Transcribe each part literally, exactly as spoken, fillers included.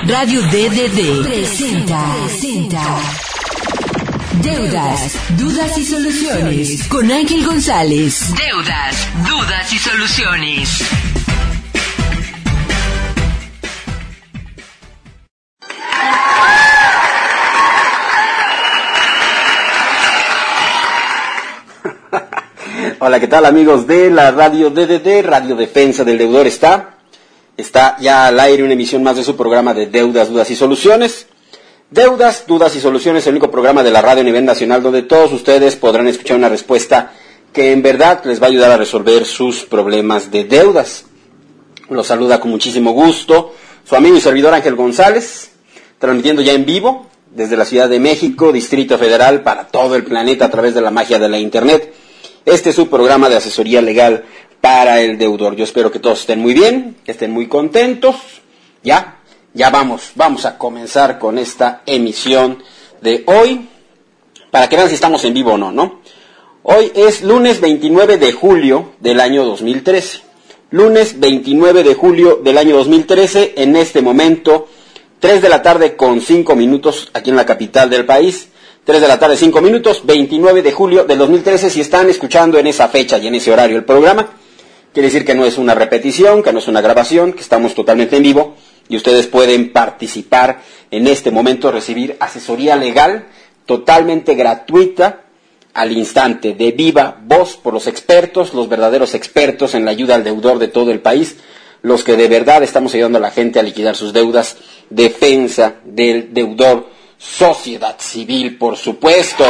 Radio D D D presenta, presenta Deudas, Dudas y Soluciones con Ángel González. Deudas, Dudas y Soluciones. Hola, ¿qué tal amigos de la Radio D D D? Radio Defensa del Deudor está... Está ya al aire una emisión más de su programa de Deudas, Dudas y Soluciones. Deudas, Dudas y Soluciones, el único programa de la radio a nivel nacional donde todos ustedes podrán escuchar una respuesta que en verdad les va a ayudar a resolver sus problemas de deudas. Los saluda con muchísimo gusto su amigo y servidor Ángel González, transmitiendo ya en vivo desde la Ciudad de México, Distrito Federal, para todo el planeta a través de la magia de la Internet. Este es su programa de asesoría legal para el deudor. Yo espero que todos estén muy bien, que estén muy contentos. Ya, ya vamos, vamos a comenzar con esta emisión de hoy, para que vean si estamos en vivo o no, ¿no? Hoy es lunes veintinueve de julio del año dos mil trece. Lunes veintinueve de julio del año dos mil trece, en este momento, tres de la tarde con cinco minutos aquí en la capital del país. tres de la tarde, cinco minutos, veintinueve de julio del dos mil trece, si están escuchando en esa fecha y en ese horario el programa, quiere decir que no es una repetición, que no es una grabación, que estamos totalmente en vivo y ustedes pueden participar en este momento, recibir asesoría legal totalmente gratuita al instante, de viva voz por los expertos, los verdaderos expertos en la ayuda al deudor de todo el país, los que de verdad estamos ayudando a la gente a liquidar sus deudas. Defensa del Deudor, sociedad civil, por supuesto.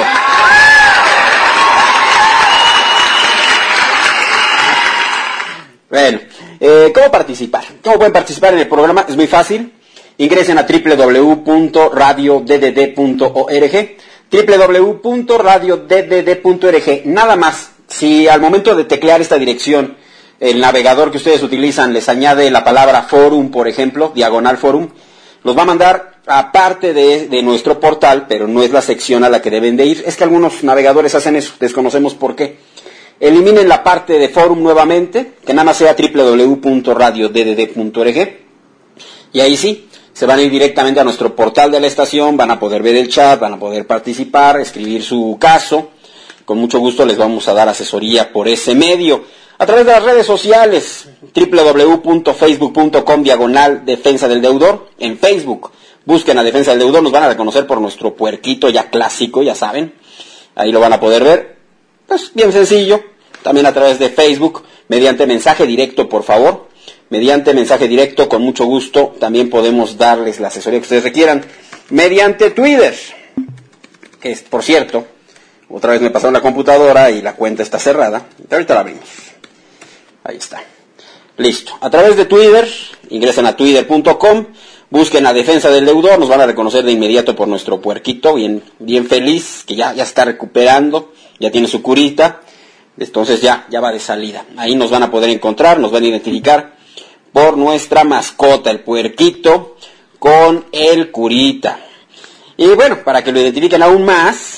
Bueno, eh, ¿cómo participar? ¿Cómo pueden participar en el programa? Es muy fácil. Ingresen a doble u doble u doble u punto radio d d d punto org, doble u doble u doble u punto radio d d d punto org. Nada más, si al momento de teclear esta dirección, el navegador que ustedes utilizan les añade la palabra forum, por ejemplo, diagonal forum, los va a mandar aparte de, de nuestro portal, pero no es la sección a la que deben de ir. Es que algunos navegadores hacen eso, desconocemos por qué. Eliminen la parte de forum nuevamente, que nada más sea doble u doble u doble u punto radio d d d punto org, y ahí sí, se van a ir directamente a nuestro portal de la estación, van a poder ver el chat, van a poder participar, escribir su caso. Con mucho gusto les vamos a dar asesoría por ese medio. A través de las redes sociales, doble u doble u doble u punto facebook punto com diagonal defensa del deudor. En Facebook, busquen a Defensa del Deudor, nos van a reconocer por nuestro puerquito ya clásico, ya saben. Ahí lo van a poder ver. Pues bien sencillo. También a través de Facebook, mediante mensaje directo, por favor. Mediante mensaje directo, con mucho gusto, también podemos darles la asesoría que ustedes requieran. Mediante Twitter, que es, por cierto, otra vez me pasaron la computadora y la cuenta está cerrada. Ahorita la abrimos. Ahí está. Listo. A través de Twitter, ingresen a twitter punto com, busquen a Defensa del Deudor, nos van a reconocer de inmediato por nuestro puerquito, bien, bien feliz, que ya, ya está recuperando, ya tiene su curita, entonces ya, ya va de salida. Ahí nos van a poder encontrar, nos van a identificar por nuestra mascota, el puerquito, con el curita. Y bueno, para que lo identifiquen aún más,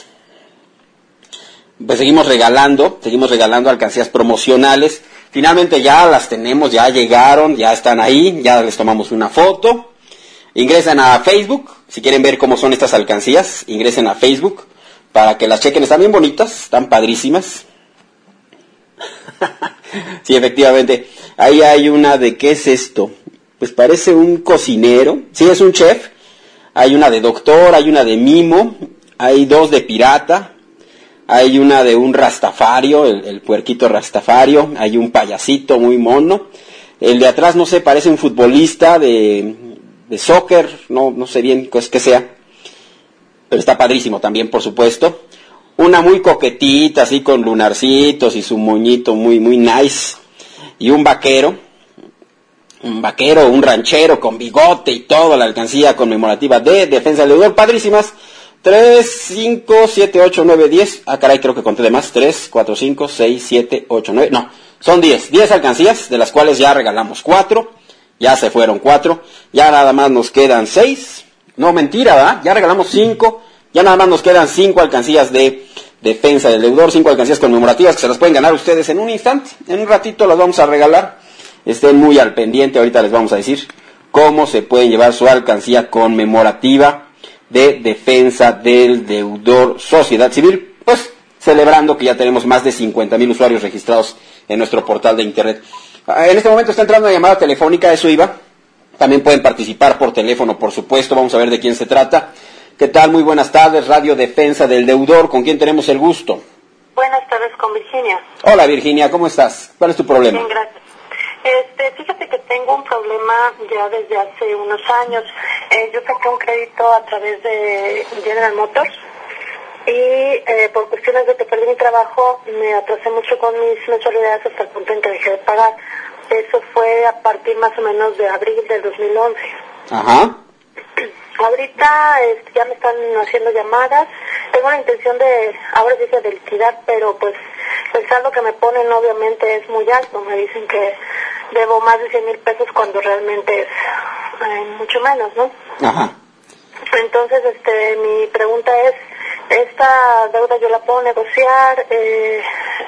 pues seguimos regalando, seguimos regalando alcancías promocionales. Finalmente ya las tenemos, ya llegaron, ya están ahí, ya les tomamos una foto. Ingresen a Facebook, si quieren ver cómo son estas alcancías, ingresen a Facebook para que las chequen, están bien bonitas, están padrísimas. Sí, efectivamente, ahí hay una de, ¿qué es esto? Pues parece un cocinero, sí, es un chef. Hay una de doctor, hay una de mimo, hay dos de pirata. Hay una de un rastafario, el, el puerquito rastafario, hay un payasito muy mono. El de atrás, no sé, parece un futbolista de, de soccer, no, no sé bien qué es que sea. Pero está padrísimo también, por supuesto. Una muy coquetita, así con lunarcitos y su moñito muy, muy nice. Y un vaquero, un vaquero, un ranchero con bigote y toda la alcancía conmemorativa de Defensa del Deudor, padrísimas. tres, cinco, siete, ocho, nueve, diez. Ah, caray, creo que conté de más. tres, cuatro, cinco, seis, siete, ocho, nueve. No, son diez. diez alcancías, de las cuales ya regalamos cuatro. Ya se fueron cuatro. Ya nada más nos quedan seis. No, mentira, ¿verdad? Ya regalamos cinco. Ya nada más nos quedan cinco alcancías de Defensa del Deudor. Cinco alcancías conmemorativas que se las pueden ganar ustedes en un instante. En un ratito las vamos a regalar. Estén muy al pendiente, ahorita les vamos a decir cómo se pueden llevar su alcancía conmemorativa de defensa del deudor Sociedad Civil, pues celebrando que ya tenemos más de cincuenta mil usuarios registrados en nuestro portal de internet. En este momento está entrando una llamada telefónica, eso iba. También pueden participar por teléfono, por supuesto. Vamos a ver de quién se trata. ¿Qué tal? Muy buenas tardes, Radio Defensa del Deudor. ¿Con quién tenemos el gusto? Buenas tardes, con Virginia. Hola, Virginia, ¿cómo estás? ¿Cuál es tu problema? Bien, gracias. Este, fíjate que tengo un problema ya desde hace unos años. Eh, yo saqué un crédito a través de General Motors y eh, por cuestiones de que perdí mi trabajo me atrasé mucho con mis mensualidades hasta el punto en que dejé de pagar. Eso fue a partir más o menos de abril del dos mil once. Ajá. Ahorita este, ya me están haciendo llamadas. Tengo la intención de, ahora dice de liquidar, pero pues el saldo que me ponen obviamente es muy alto. Me dicen que debo más de cien mil pesos cuando realmente es eh, mucho menos, ¿no? Ajá. Entonces, este, mi pregunta es, esta deuda yo la puedo negociar. Eh,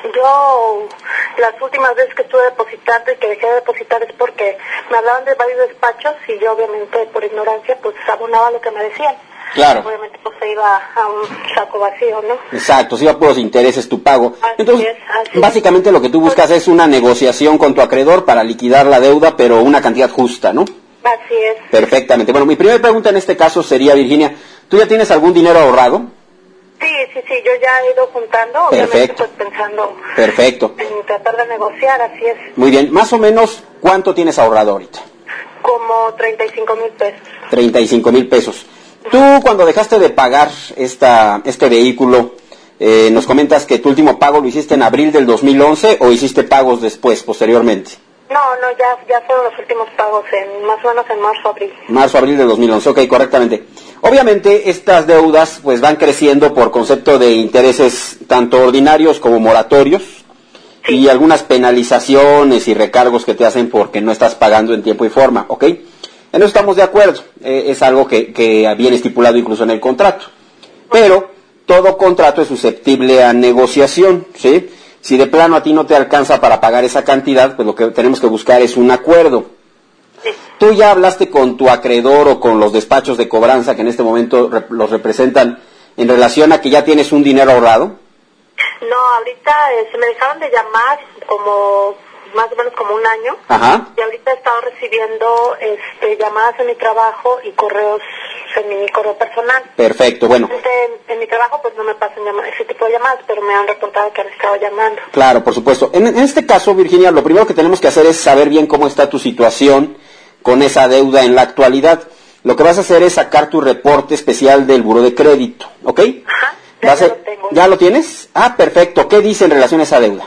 yo las últimas veces que estuve depositando y que dejé de depositar es porque me hablaban de varios despachos y yo obviamente por ignorancia pues abonaba lo que me decían. Claro. Obviamente pues se iba a un saco vacío, ¿no? Exacto, si va por los intereses tu pago. Así Entonces, es, así básicamente lo que tú buscas es una negociación con tu acreedor para liquidar la deuda, pero una cantidad justa, ¿no? Así es. Perfectamente. Bueno, mi primera pregunta en este caso sería, Virginia, ¿tú ya tienes algún dinero ahorrado? Sí, sí, sí, yo ya he ido juntando, obviamente Perfecto. pues pensando Perfecto. en tratar de negociar, así es, Muy bien. Más o menos, ¿cuánto tienes ahorrado ahorita? como treinta y cinco mil pesos. treinta y cinco mil pesos. Tú, cuando dejaste de pagar esta, este vehículo, eh, nos comentas que tu último pago lo hiciste en abril del dos mil once o hiciste pagos después, posteriormente. No, no, ya, ya fueron los últimos pagos, en más o menos en marzo, abril. Marzo, abril de dos mil once, ok, correctamente. Obviamente estas deudas pues van creciendo por concepto de intereses tanto ordinarios como moratorios, sí, y algunas penalizaciones y recargos que te hacen porque no estás pagando en tiempo y forma, ¿ok? En eso estamos de acuerdo, eh, es algo que, que viene estipulado incluso en el contrato. Pero todo contrato es susceptible a negociación, ¿sí? Si de plano a ti no te alcanza para pagar esa cantidad, pues lo que tenemos que buscar es un acuerdo. Sí. ¿Tú ya hablaste con tu acreedor o con los despachos de cobranza que en este momento rep- los representan en relación a que ya tienes un dinero ahorrado? No, ahorita eh, se me dejaron de llamar como más o menos como un año. Ajá. Y ahorita he estado recibiendo este, llamadas en mi trabajo y correos en mi correo personal. Perfecto, bueno. En, en mi trabajo pues no me pasan llamadas, ese tipo de llamadas, pero me han reportado que han estado llamando. Claro, por supuesto. En, en este caso, Virginia, lo primero que tenemos que hacer es saber bien cómo está tu situación con esa deuda en la actualidad. Lo que vas a hacer es sacar tu reporte especial del buró de crédito, ¿ok? Ajá, ya, Vas ya a- lo tengo. ¿Ya lo tienes? Ah, perfecto. ¿Qué dice en relación a esa deuda?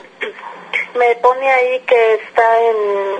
Me pone ahí que está en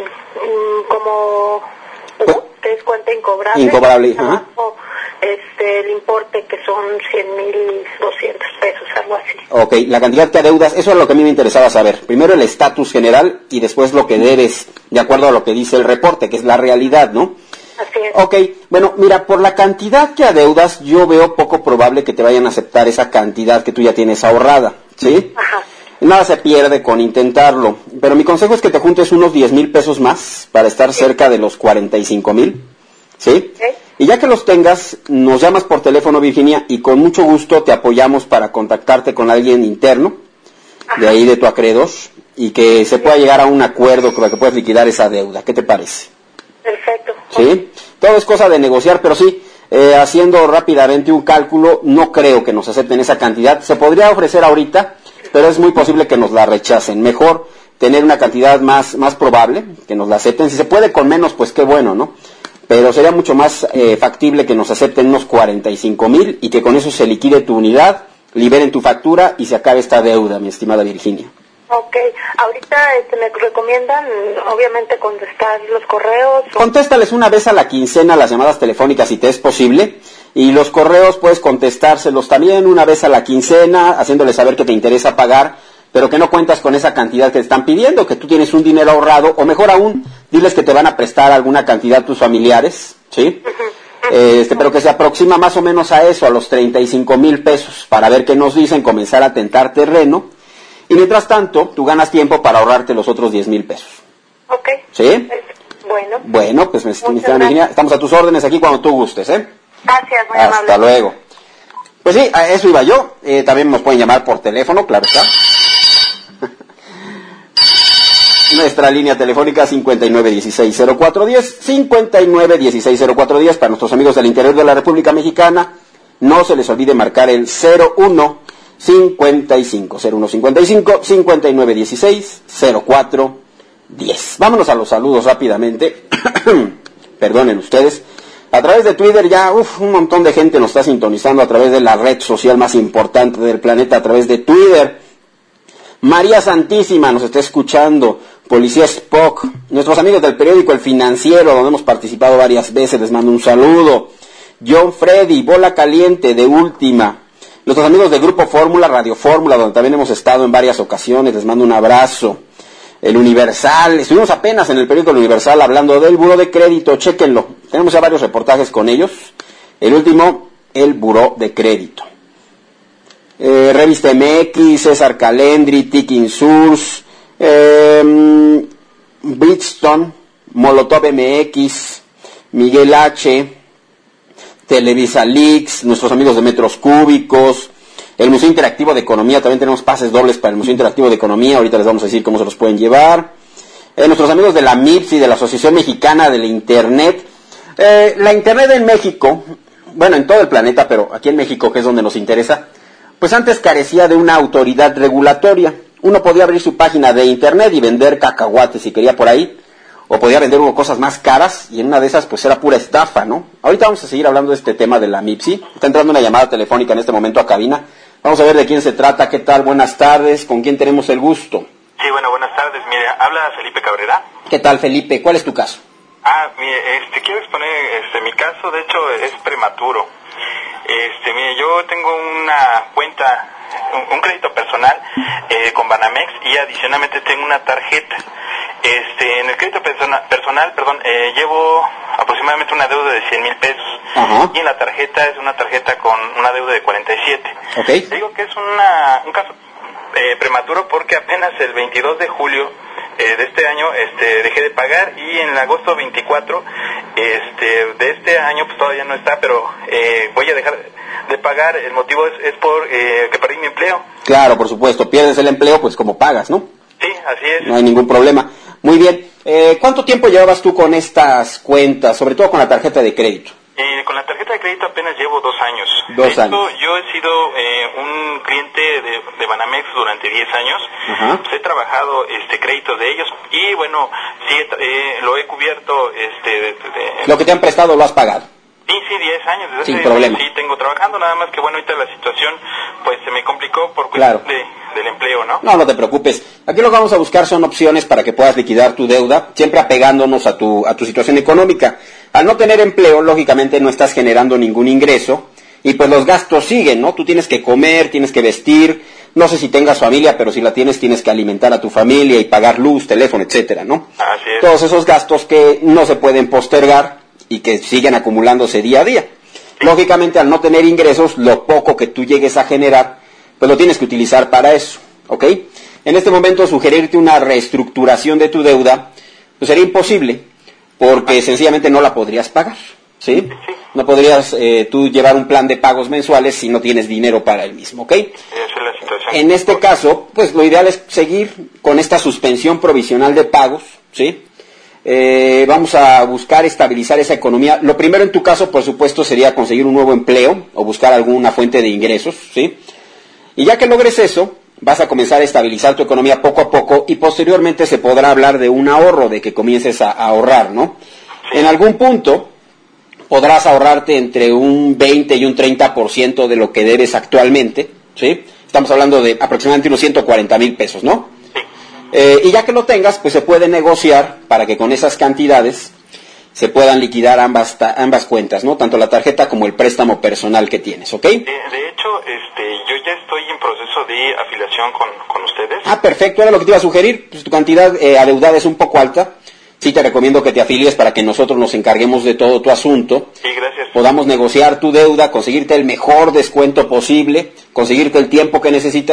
mm, como Pues- que es cuenta incobrable. Incobrable, ajá. Abajo, este, el importe que son cien mil doscientos pesos, algo así. Ok, la cantidad que adeudas, eso es lo que a mí me interesaba saber. Primero el estatus general y después lo que debes, de acuerdo a lo que dice el reporte, que es la realidad, ¿no? Así es. Ok, bueno, mira, por la cantidad que adeudas, yo veo poco probable que te vayan a aceptar esa cantidad que tú ya tienes ahorrada, ¿sí? Ajá. Nada se pierde con intentarlo, pero mi consejo es que te juntes unos diez mil pesos más para estar cerca de los cuarenta y cinco mil, ¿sí? Ok. Y ya que los tengas, nos llamas por teléfono, Virginia, y con mucho gusto te apoyamos para contactarte con alguien interno, de ahí de tu acreedor, y que se pueda llegar a un acuerdo para que puedas liquidar esa deuda. ¿Qué te parece? Perfecto. ¿Sí? Todo es cosa de negociar, pero sí, eh, haciendo rápidamente un cálculo, no creo que nos acepten esa cantidad. Se podría ofrecer ahorita, pero es muy posible que nos la rechacen. Mejor tener una cantidad más, más probable, que nos la acepten. Si se puede con menos, pues qué bueno, ¿no? Pero sería mucho más eh, factible que nos acepten unos cuarenta y cinco mil y que con eso se liquide tu unidad, liberen tu factura y se acabe esta deuda, mi estimada Virginia. Ok, ahorita este, me recomiendan, obviamente, contestar los correos. o- Contéstales una vez a la quincena las llamadas telefónicas si te es posible, y los correos puedes contestárselos también una vez a la quincena, haciéndoles saber que te interesa pagar, pero que no cuentas con esa cantidad que te están pidiendo, que tú tienes un dinero ahorrado, o mejor aún, diles que te van a prestar alguna cantidad tus familiares, ¿sí? Este, pero que se aproxima más o menos a eso, a los treinta y cinco mil pesos, para ver qué nos dicen, comenzar a tentar terreno, y mientras tanto, tú ganas tiempo para ahorrarte los otros diez mil pesos. Ok. ¿Sí? Perfecto. Bueno. Bueno, pues, Mister Virginia, estamos a tus órdenes aquí cuando tú gustes, ¿eh? Gracias, muy Hasta amable. luego. Pues sí, a eso iba yo. Eh, también nos pueden llamar por teléfono, claro está. Nuestra línea telefónica cincuenta y nueve dieciséis cero cuatro diez, cincuenta y nueve dieciséis cero cuatro diez para nuestros amigos del interior de la República Mexicana. No se les olvide marcar el cero uno cincuenta y cinco, cero uno cincuenta y cinco, cincuenta y nueve dieciséis cero cuatro diez. Vámonos a los saludos rápidamente. Perdonen ustedes. A través de Twitter ya, uf, un montón de gente nos está sintonizando a través de la red social más importante del planeta, a través de Twitter. María Santísima nos está escuchando. Policía Spock, nuestros amigos del periódico El Financiero, donde hemos participado varias veces, les mando un saludo. John Freddy, Bola Caliente, de Última. Nuestros amigos de Grupo Fórmula, Radio Fórmula, donde también hemos estado en varias ocasiones, les mando un abrazo. El Universal, estuvimos apenas en el periódico El Universal hablando del Buró de Crédito, chéquenlo. Tenemos ya varios reportajes con ellos. El último, el Buró de Crédito. Eh, Revista M X, César Calendri, Ticking Source, eh, Bridgestone, Molotov M X, Miguel H, Televisa Leaks, nuestros amigos de Metros Cúbicos, el Museo Interactivo de Economía, también tenemos pases dobles para el Museo Interactivo de Economía, ahorita les vamos a decir cómo se los pueden llevar. Eh, nuestros amigos de la M I P S y de la Asociación Mexicana de la Internet. Eh, la Internet en México, bueno, en todo el planeta, pero aquí en México, que es donde nos interesa, pues antes carecía de una autoridad regulatoria. Uno podía abrir su página de Internet y vender cacahuates si quería por ahí, o podía vender uno cosas más caras, y en una de esas pues era pura estafa, ¿no? Ahorita vamos a seguir hablando de este tema de la M I P S I. Está entrando una llamada telefónica en este momento a cabina. Vamos a ver de quién se trata, qué tal, buenas tardes, con quién tenemos el gusto. Sí, bueno, buenas tardes, mire, habla Felipe Cabrera. ¿Qué tal, Felipe? ¿Cuál es tu caso? Ah, mire, este, quiero exponer este, mi caso, de hecho es prematuro. Este, mire, yo tengo una cuenta, un, un crédito personal eh, con Banamex y adicionalmente tengo una tarjeta. Este, en el crédito persona, personal, perdón, eh, llevo aproximadamente una deuda de cien mil pesos. Ajá. Y en la tarjeta es una tarjeta con una deuda de cuarenta y siete. Okay. Digo que es una, un caso eh, prematuro porque apenas el veintidós de julio eh, de este año este, dejé de pagar, y en el agosto veinticuatro este, de este año pues todavía no está, pero eh, voy a dejar de pagar. El motivo es, es por eh, que perdí mi empleo. Claro, por supuesto, pierdes el empleo pues como pagas, ¿no? Sí, así es. No hay ningún problema. Muy bien, eh, ¿cuánto tiempo llevabas tú con estas cuentas, sobre todo con la tarjeta de crédito? Eh, con la tarjeta de crédito apenas llevo dos años. Dos de hecho, años. yo he sido eh, un cliente de, de Banamex durante diez años. Ajá. Pues he trabajado este créditos de ellos y bueno, sí eh, lo he cubierto. Este, de, de, Lo que te han prestado lo has pagado. Sí, sí, diez años. Desde Sin hace, problema. Sí, tengo trabajando, nada más que bueno, ahorita la situación pues se me complicó por Claro. cuestión de, del empleo, ¿no? No, no te preocupes. Aquí lo que vamos a buscar son opciones para que puedas liquidar tu deuda, siempre apegándonos a tu, a tu situación económica. Al no tener empleo, lógicamente no estás generando ningún ingreso y pues los gastos siguen, ¿no? Tú tienes que comer, tienes que vestir, no sé si tengas familia, pero si la tienes, tienes que alimentar a tu familia y pagar luz, teléfono, etcétera, ¿no? Así es. Todos esos gastos que no se pueden postergar y que siguen acumulándose día a día. Lógicamente, al no tener ingresos, lo poco que tú llegues a generar, pues lo tienes que utilizar para eso, ¿ok? En este momento, sugerirte una reestructuración de tu deuda, pues sería imposible, porque sencillamente no la podrías pagar, ¿sí? No podrías eh, tú llevar un plan de pagos mensuales si no tienes dinero para el mismo, ¿ok? Esa es la situación. En este caso, pues lo ideal es seguir con esta suspensión provisional de pagos, ¿sí? Eh, vamos a buscar estabilizar esa economía. Lo primero en tu caso, por supuesto, sería conseguir un nuevo empleo o buscar alguna fuente de ingresos, ¿sí? Y ya que logres eso, vas a comenzar a estabilizar tu economía poco a poco y posteriormente se podrá hablar de un ahorro, de que comiences a, a ahorrar, ¿no? En algún punto podrás ahorrarte entre un veinte y un treinta por ciento de lo que debes actualmente, ¿sí? Estamos hablando de aproximadamente unos ciento cuarenta mil pesos, ¿no? Eh, y ya que lo tengas, pues se puede negociar para que con esas cantidades se puedan liquidar ambas ta- ambas cuentas, ¿no? Tanto la tarjeta como el préstamo personal que tienes, ¿ok? De, de hecho, este, yo ya estoy en proceso de afiliación con, con ustedes. Ah, perfecto, era lo que te iba a sugerir. Pues tu cantidad eh, adeudada es un poco alta. Sí te recomiendo que te afilies para que nosotros nos encarguemos de todo tu asunto. Sí, gracias. Podamos negociar tu deuda, conseguirte el mejor descuento posible, conseguirte el tiempo que necesitas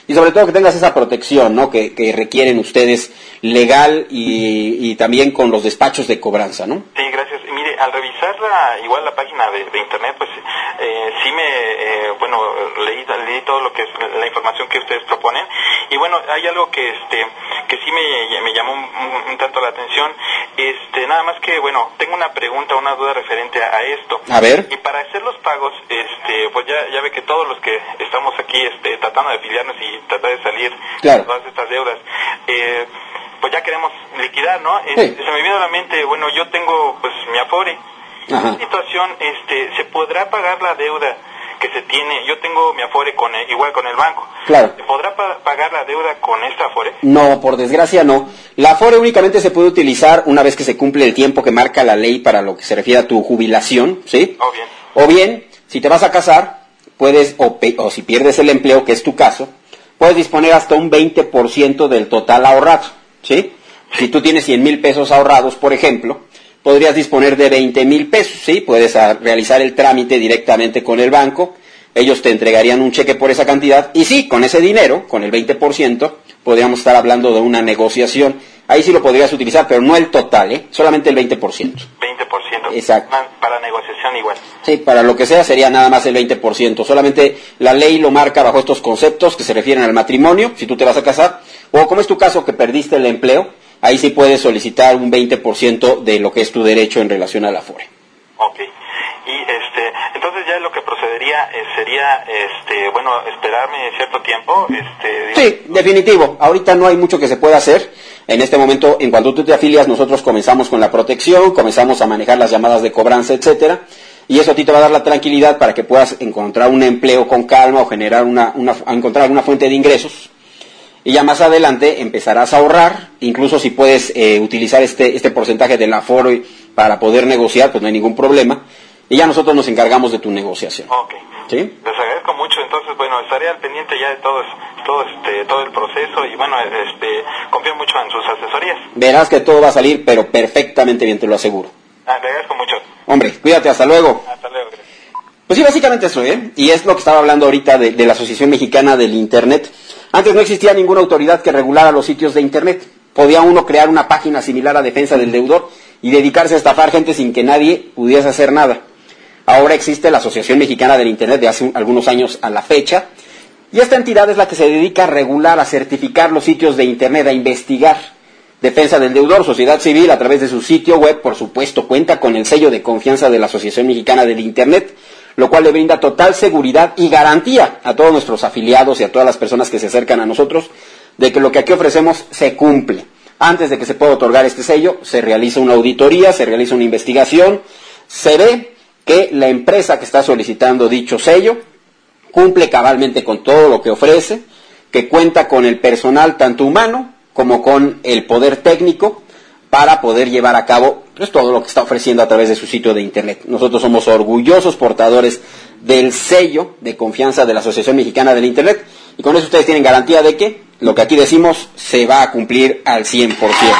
y sobre todo que tengas esa protección, ¿no? Que, que requieren ustedes legal y, y también con los despachos de cobranza, ¿no? Sí, gracias. Mire, al revisar la, igual la página de, de internet, pues eh, sí me, eh, bueno, leí, leí todo lo que es la información que ustedes proponen, y bueno, hay algo que este que sí me, me llamó un, un, un tanto la atención, este nada más que, bueno, tengo una pregunta, una duda referente a, a esto. A ver. Y para hacer los pagos, este pues ya ya ve que todos los que estamos aquí este tratando de afiliarnos y tratar de salir claro. de todas estas deudas, eh, pues ya queremos liquidar, ¿no? Sí. Eh, se me viene a la mente, bueno, yo tengo pues mi Afore. En esta situación, este, ¿se podrá pagar la deuda que se tiene? Yo tengo mi Afore con el, igual con el banco. Claro. ¿Se podrá pa- pagar la deuda con esta Afore? No, por desgracia no. La Afore únicamente se puede utilizar una vez que se cumple el tiempo que marca la ley para lo que se refiere a tu jubilación, ¿sí? Oh, bien. O bien, si te vas a casar, puedes, o, pe- o si pierdes el empleo, que es tu caso, puedes disponer hasta un veinte por ciento del total ahorrado, ¿sí? Si tú tienes cien mil pesos ahorrados, por ejemplo, podrías disponer de veinte mil pesos, ¿sí? Puedes a, realizar el trámite directamente con el banco, ellos te entregarían un cheque por esa cantidad, y sí, con ese dinero, con el veinte por ciento, podríamos estar hablando de una negociación. Ahí sí lo podrías utilizar, pero no el total, ¿eh? Solamente el veinte por ciento. veinte por ciento. Exacto. Para negociación igual. Sí, para lo que sea sería nada más el veinte por ciento. Solamente la ley lo marca bajo estos conceptos que se refieren al matrimonio, si tú te vas a casar, o como es tu caso que perdiste el empleo, ahí sí puedes solicitar un veinte por ciento de lo que es tu derecho en relación a la Afore. Ok. Y este, entonces ya lo que procedería eh, sería, este, bueno, esperarme cierto tiempo, este. Sí, definitivo. Ahorita no hay mucho que se pueda hacer. En este momento, en cuanto tú te afilias, nosotros comenzamos con la protección, comenzamos a manejar las llamadas de cobranza, etcétera. Y eso a ti te va a dar la tranquilidad para que puedas encontrar un empleo con calma o generar una, una, encontrar alguna fuente de ingresos. Y ya más adelante empezarás a ahorrar, incluso si puedes eh, utilizar este, este porcentaje del Afore para poder negociar, pues no hay ningún problema. Y ya nosotros nos encargamos de tu negociación. Ok. ¿Sí? Les agradezco mucho, entonces, bueno, estaré al pendiente ya de todo, todo, este, todo el proceso y, bueno, este, confío mucho en sus asesorías. Verás que todo va a salir, pero perfectamente bien, te lo aseguro. Ah, le agradezco mucho. Hombre, cuídate, hasta luego. Hasta luego, gracias. Pues sí, básicamente eso, ¿eh? Y es lo que estaba hablando ahorita de, de la Asociación Mexicana del Internet. Antes no existía ninguna autoridad que regulara los sitios de Internet. Podía uno crear una página similar a Defensa del Deudor y dedicarse a estafar gente sin que nadie pudiese hacer nada. Ahora existe la Asociación Mexicana del Internet de hace un, algunos años a la fecha, y esta entidad es la que se dedica a regular, a certificar los sitios de Internet, a investigar. Defensa del Deudor, sociedad civil, a través de su sitio web, por supuesto, cuenta con el sello de confianza de la Asociación Mexicana del Internet, lo cual le brinda total seguridad y garantía a todos nuestros afiliados y a todas las personas que se acercan a nosotros de que lo que aquí ofrecemos se cumple. Antes de que se pueda otorgar este sello, se realiza una auditoría, se realiza una investigación, se ve que la empresa que está solicitando dicho sello cumple cabalmente con todo lo que ofrece, que cuenta con el personal tanto humano como con el poder técnico para poder llevar a cabo pues, todo lo que está ofreciendo a través de su sitio de Internet. Nosotros somos orgullosos portadores del sello de confianza de la Asociación Mexicana del Internet, y con eso ustedes tienen garantía de que lo que aquí decimos se va a cumplir al cien por ciento.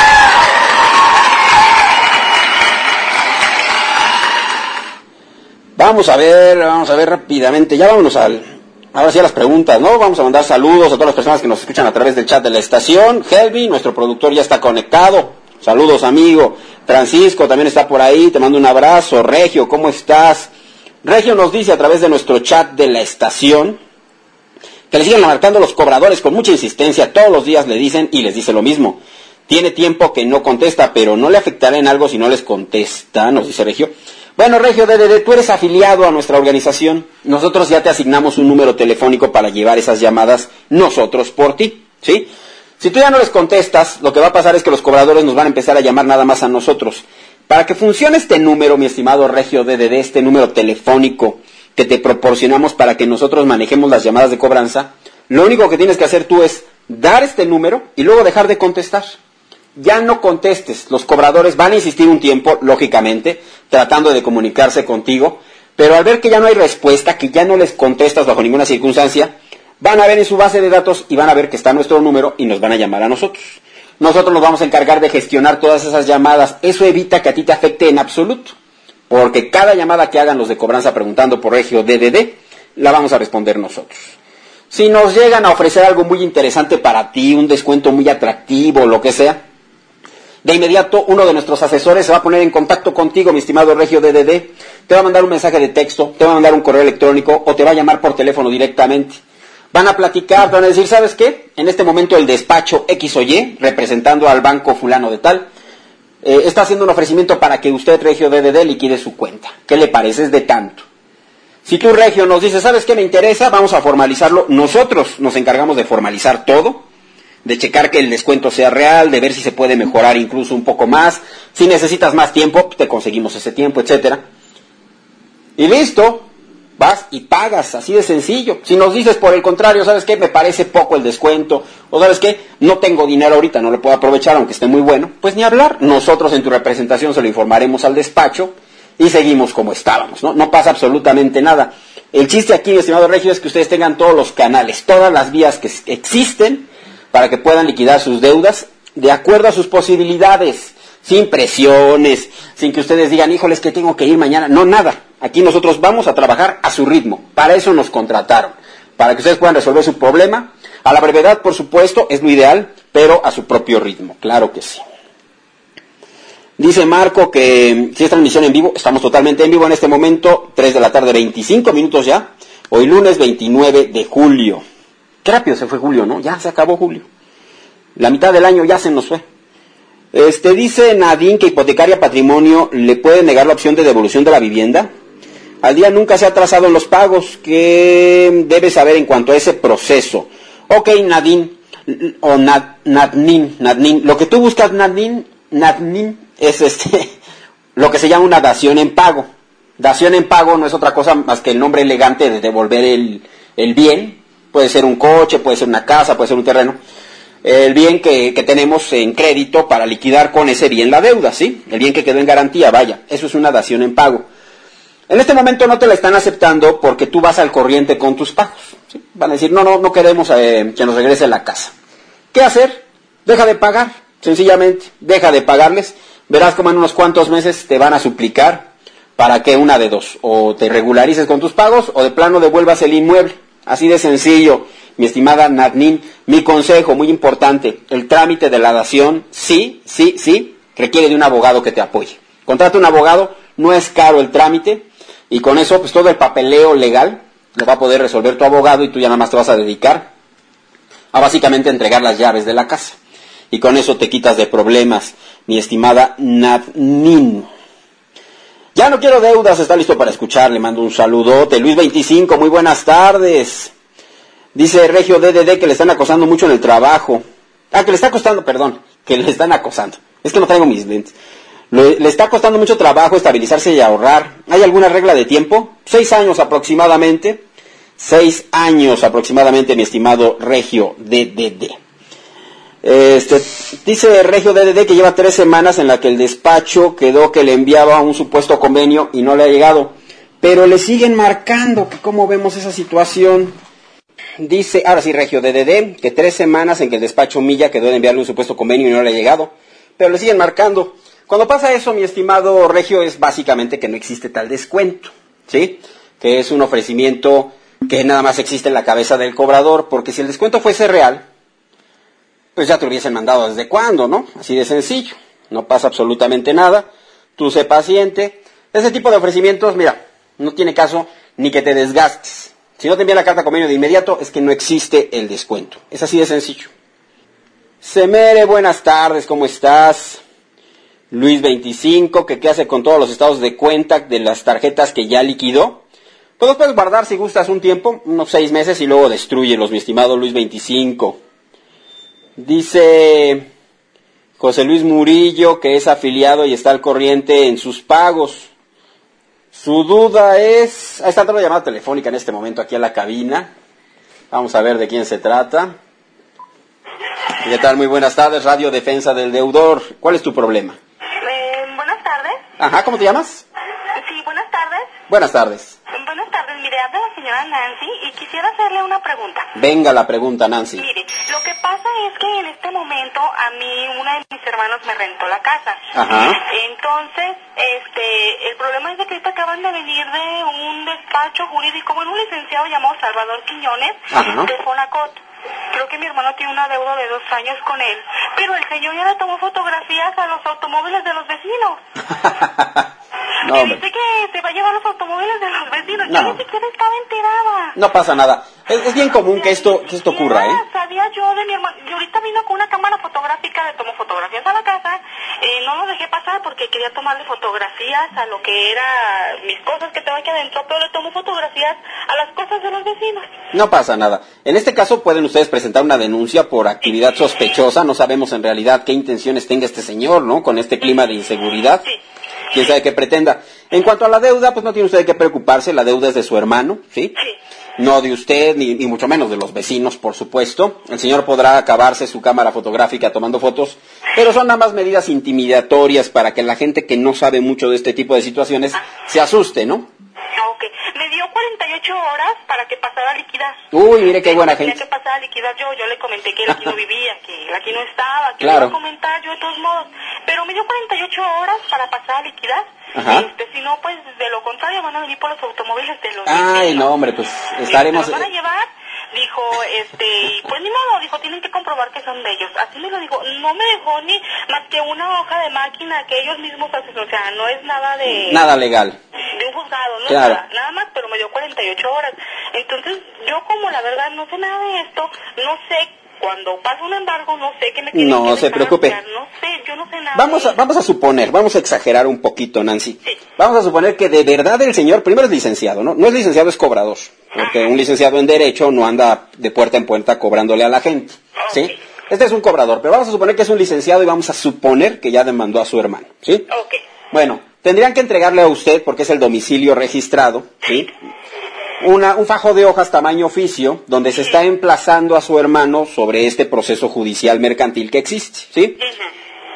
Vamos a ver, vamos a ver rápidamente, ya vámonos al, ahora sí a las preguntas, ¿no? Vamos a mandar saludos a todas las personas que nos escuchan a través del chat de la estación. Helvi, nuestro productor, ya está conectado. Saludos, amigo. Francisco también está por ahí, te mando un abrazo. Regio, ¿cómo estás? Regio nos dice a través de nuestro chat de la estación que le siguen marcando los cobradores con mucha insistencia, todos los días le dicen y les dice lo mismo. Tiene tiempo que no contesta, pero no le afectará en algo si no les contesta, nos dice Regio. Bueno, Regio D D D, tú eres afiliado a nuestra organización. Nosotros ya te asignamos un número telefónico para llevar esas llamadas nosotros por ti, ¿sí? Si tú ya no les contestas, lo que va a pasar es que los cobradores nos van a empezar a llamar nada más a nosotros. Para que funcione este número, mi estimado Regio D D D, este número telefónico que te proporcionamos para que nosotros manejemos las llamadas de cobranza, lo único que tienes que hacer tú es dar este número y luego dejar de contestar. Ya no contestes, los cobradores van a insistir un tiempo, lógicamente, tratando de comunicarse contigo, pero al ver que ya no hay respuesta, que ya no les contestas bajo ninguna circunstancia, van a ver en su base de datos y van a ver que está nuestro número y nos van a llamar a nosotros. Nosotros nos vamos a encargar de gestionar todas esas llamadas. Eso evita que a ti te afecte en absoluto, porque cada llamada que hagan los de cobranza preguntando por Regio D D D, la vamos a responder nosotros. Si nos llegan a ofrecer algo muy interesante para ti, un descuento muy atractivo, lo que sea, de inmediato uno de nuestros asesores se va a poner en contacto contigo, mi estimado Regio D D D, te va a mandar un mensaje de texto, te va a mandar un correo electrónico o te va a llamar por teléfono directamente. Van a platicar, van a decir, ¿sabes qué? En este momento el despacho X o Y, representando al banco fulano de tal, eh, está haciendo un ofrecimiento para que usted, Regio D D D, liquide su cuenta. ¿Qué le parece? Es de tanto. Si tú, Regio, nos dices, ¿sabes qué me interesa? Vamos a formalizarlo. Nosotros nos encargamos de formalizar todo, de checar que el descuento sea real, de ver si se puede mejorar incluso un poco más. Si necesitas más tiempo, te conseguimos ese tiempo, etcétera. Y listo, vas y pagas, así de sencillo. Si nos dices por el contrario, ¿sabes qué? Me parece poco el descuento, o ¿sabes qué? No tengo dinero ahorita, no lo puedo aprovechar aunque esté muy bueno, pues ni hablar. Nosotros en tu representación se lo informaremos al despacho y seguimos como estábamos, ¿no? No pasa absolutamente nada. El chiste aquí, mi estimado Regio, es que ustedes tengan todos los canales, todas las vías que existen para que puedan liquidar sus deudas de acuerdo a sus posibilidades, sin presiones, sin que ustedes digan, híjoles, que tengo que ir mañana. No, nada. Aquí nosotros vamos a trabajar a su ritmo. Para eso nos contrataron, para que ustedes puedan resolver su problema. A la brevedad, por supuesto, es lo ideal, pero a su propio ritmo, claro que sí. Dice Marco que si es transmisión en vivo, estamos totalmente en vivo en este momento, tres de la tarde, veinticinco minutos ya, hoy lunes veintinueve de julio. Qué rápido se fue julio, ¿no? Ya se acabó julio. La mitad del año ya se nos fue. Este, dice Nadine que Hipotecaria Patrimonio le puede negar la opción de devolución de la vivienda. Al día nunca se ha atrasado en los pagos. ¿Qué debe saber en cuanto a ese proceso? Ok, Nadine, o Nad, Nadine, Nadine. Lo que tú buscas, Nadine, Nadine, es este, lo que se llama una dación en pago. Dación en pago no es otra cosa más que el nombre elegante de devolver el, el bien. Puede ser un coche, puede ser una casa, puede ser un terreno. El bien que, que tenemos en crédito para liquidar con ese bien la deuda, ¿sí? El bien que quedó en garantía, vaya. Eso es una dación en pago. En este momento no te la están aceptando porque tú vas al corriente con tus pagos, ¿sí? Van a decir, no, no, no queremos eh, que nos regrese la casa. ¿Qué hacer? Deja de pagar, sencillamente. Deja de pagarles. Verás como en unos cuantos meses te van a suplicar para que una de dos. O te regularices con tus pagos o de plano devuelvas el inmueble. Así de sencillo, mi estimada Nadine. Mi consejo muy importante, el trámite de la dación, sí, sí, sí, requiere de un abogado que te apoye. Contrata un abogado, no es caro el trámite, y con eso, pues todo el papeleo legal lo va a poder resolver tu abogado y tú ya nada más te vas a dedicar a básicamente entregar las llaves de la casa. Y con eso te quitas de problemas, mi estimada Nadine. Ya no quiero deudas, está listo para escuchar, le mando un saludote. Luis veinticinco, muy buenas tardes. Dice Regio D D D que le están acosando mucho en el trabajo. Ah, que le está costando, perdón, que le están acosando. Es que no traigo mis lentes. Le, le está costando mucho trabajo estabilizarse y ahorrar. ¿Hay alguna regla de tiempo? Seis años aproximadamente. Seis años aproximadamente, mi estimado Regio D D D. Este, dice Regio D D D que lleva tres semanas en la que el despacho quedó que le enviaba un supuesto convenio y no le ha llegado, pero le siguen marcando. Que ¿cómo vemos esa situación? Dice, ahora sí, Regio D D D, que tres semanas en que el despacho Milla quedó de enviarle un supuesto convenio y no le ha llegado, pero le siguen marcando. Cuando pasa eso, mi estimado Regio, es básicamente que no existe tal descuento, ¿sí? Que es un ofrecimiento que nada más existe en la cabeza del cobrador, porque si el descuento fuese real, pues ya te lo hubiesen mandado desde cuándo, ¿no? Así de sencillo. No pasa absolutamente nada. Tú sé paciente. Ese tipo de ofrecimientos, mira, no tiene caso ni que te desgastes. Si no te envían la carta convenio de inmediato, es que no existe el descuento. Es así de sencillo. Semere, buenas tardes, ¿cómo estás? Luis veinticinco, que qué hace con todos los estados de cuenta de las tarjetas que ya liquidó. Pues los puedes guardar si gustas un tiempo, unos seis meses, y luego destrúyelos, mi estimado Luis veinticinco. Dice José Luis Murillo que es afiliado y está al corriente en sus pagos. Su duda es... Ahí está entrando la llamada telefónica en este momento aquí a la cabina. Vamos a ver de quién se trata. ¿Qué tal? Muy buenas tardes, Radio Defensa del Deudor. ¿Cuál es tu problema? Eh, buenas tardes. Ajá, ¿cómo te llamas? Sí, buenas tardes. Buenas tardes. Buenas tardes, mire, habla la señora Nancy y quisiera hacerle una pregunta. Venga la pregunta, Nancy. Mire, lo que pasa es que en este momento a mí una de mis hermanos me rentó la casa. Ajá. Entonces, este, el problema es de que ahorita acaba acaban de venir de un despacho jurídico, bueno, un licenciado llamado Salvador Quiñones, Ajá. de Fonacot. Creo que mi hermano tiene una deuda de dos años con él, pero el señor ya le tomó fotografías a los automóviles de los vecinos. No, y hombre. dice que se va a llevar los automóviles de los vecinos. No. Yo ni siquiera estaba enterada. No pasa nada. Es, es bien común que esto, que esto ocurra, ¿eh? Sabía yo de mi hermano. Y ahorita vino con una cámara fotográfica, le tomó fotografías a la casa. Eh, no lo dejé pasar porque quería tomarle fotografías a lo que era mis cosas que tengo aquí adentro, pero le tomó fotografías a las cosas de los vecinos. No pasa nada. En este caso pueden ustedes presentar una denuncia por actividad sospechosa. No sabemos en realidad qué intenciones tenga este señor, ¿no? Con este clima de inseguridad. Sí. Quién sabe qué pretenda. En cuanto a la deuda, pues no tiene usted que preocuparse. La deuda es de su hermano, ¿sí? Sí. No de usted, ni, ni mucho menos de los vecinos, por supuesto. El señor podrá acabarse su cámara fotográfica tomando fotos, pero son nada más medidas intimidatorias para que la gente que no sabe mucho de este tipo de situaciones se asuste, ¿no? Ok. Me dio cuarenta y ocho horas para que pasara a liquidar. Uy, mire qué buena Tenía gente. que pasar a liquidar yo. Yo le comenté que él aquí no vivía, que él aquí no estaba, que Claro. le iba a comentar yo de todos modos. Pero me dio cuarenta y ocho horas para pasar a liquidar. Ajá. Este, si no, pues de lo contrario van a venir por los automóviles de los Ay, vecinos. no, hombre, pues Y estaremos... se los van a llevar, dijo, este, y pues ni modo, dijo, tienen que comprobar que son de ellos. Así me lo dijo, no me dejó ni más que una hoja de máquina que ellos mismos hacen, o sea, no es nada de... Nada legal. De un juzgado, no Claro. es nada, nada más, pero me dio cuarenta y ocho horas. Entonces, yo como la verdad no sé nada de esto, no sé, cuando pasa un embargo, no sé qué me tienen No que se dejar, preocupe. o sea, no sé, yo no sé nada. Vamos de a, vamos a suponer, vamos a exagerar un poquito, Nancy. Sí. Vamos a suponer que de verdad el señor, primero es licenciado, ¿no? No es licenciado, es cobrador. Porque un licenciado en Derecho no anda de puerta en puerta cobrándole a la gente, ¿sí? Ok. Este es un cobrador, pero vamos a suponer que es un licenciado y vamos a suponer que ya demandó a su hermano, ¿sí? Ok. Bueno, tendrían que entregarle a usted, porque es el domicilio registrado, ¿sí? Una, un fajo de hojas tamaño oficio, donde se está emplazando a su hermano sobre este proceso judicial mercantil que existe, ¿sí? Ujú.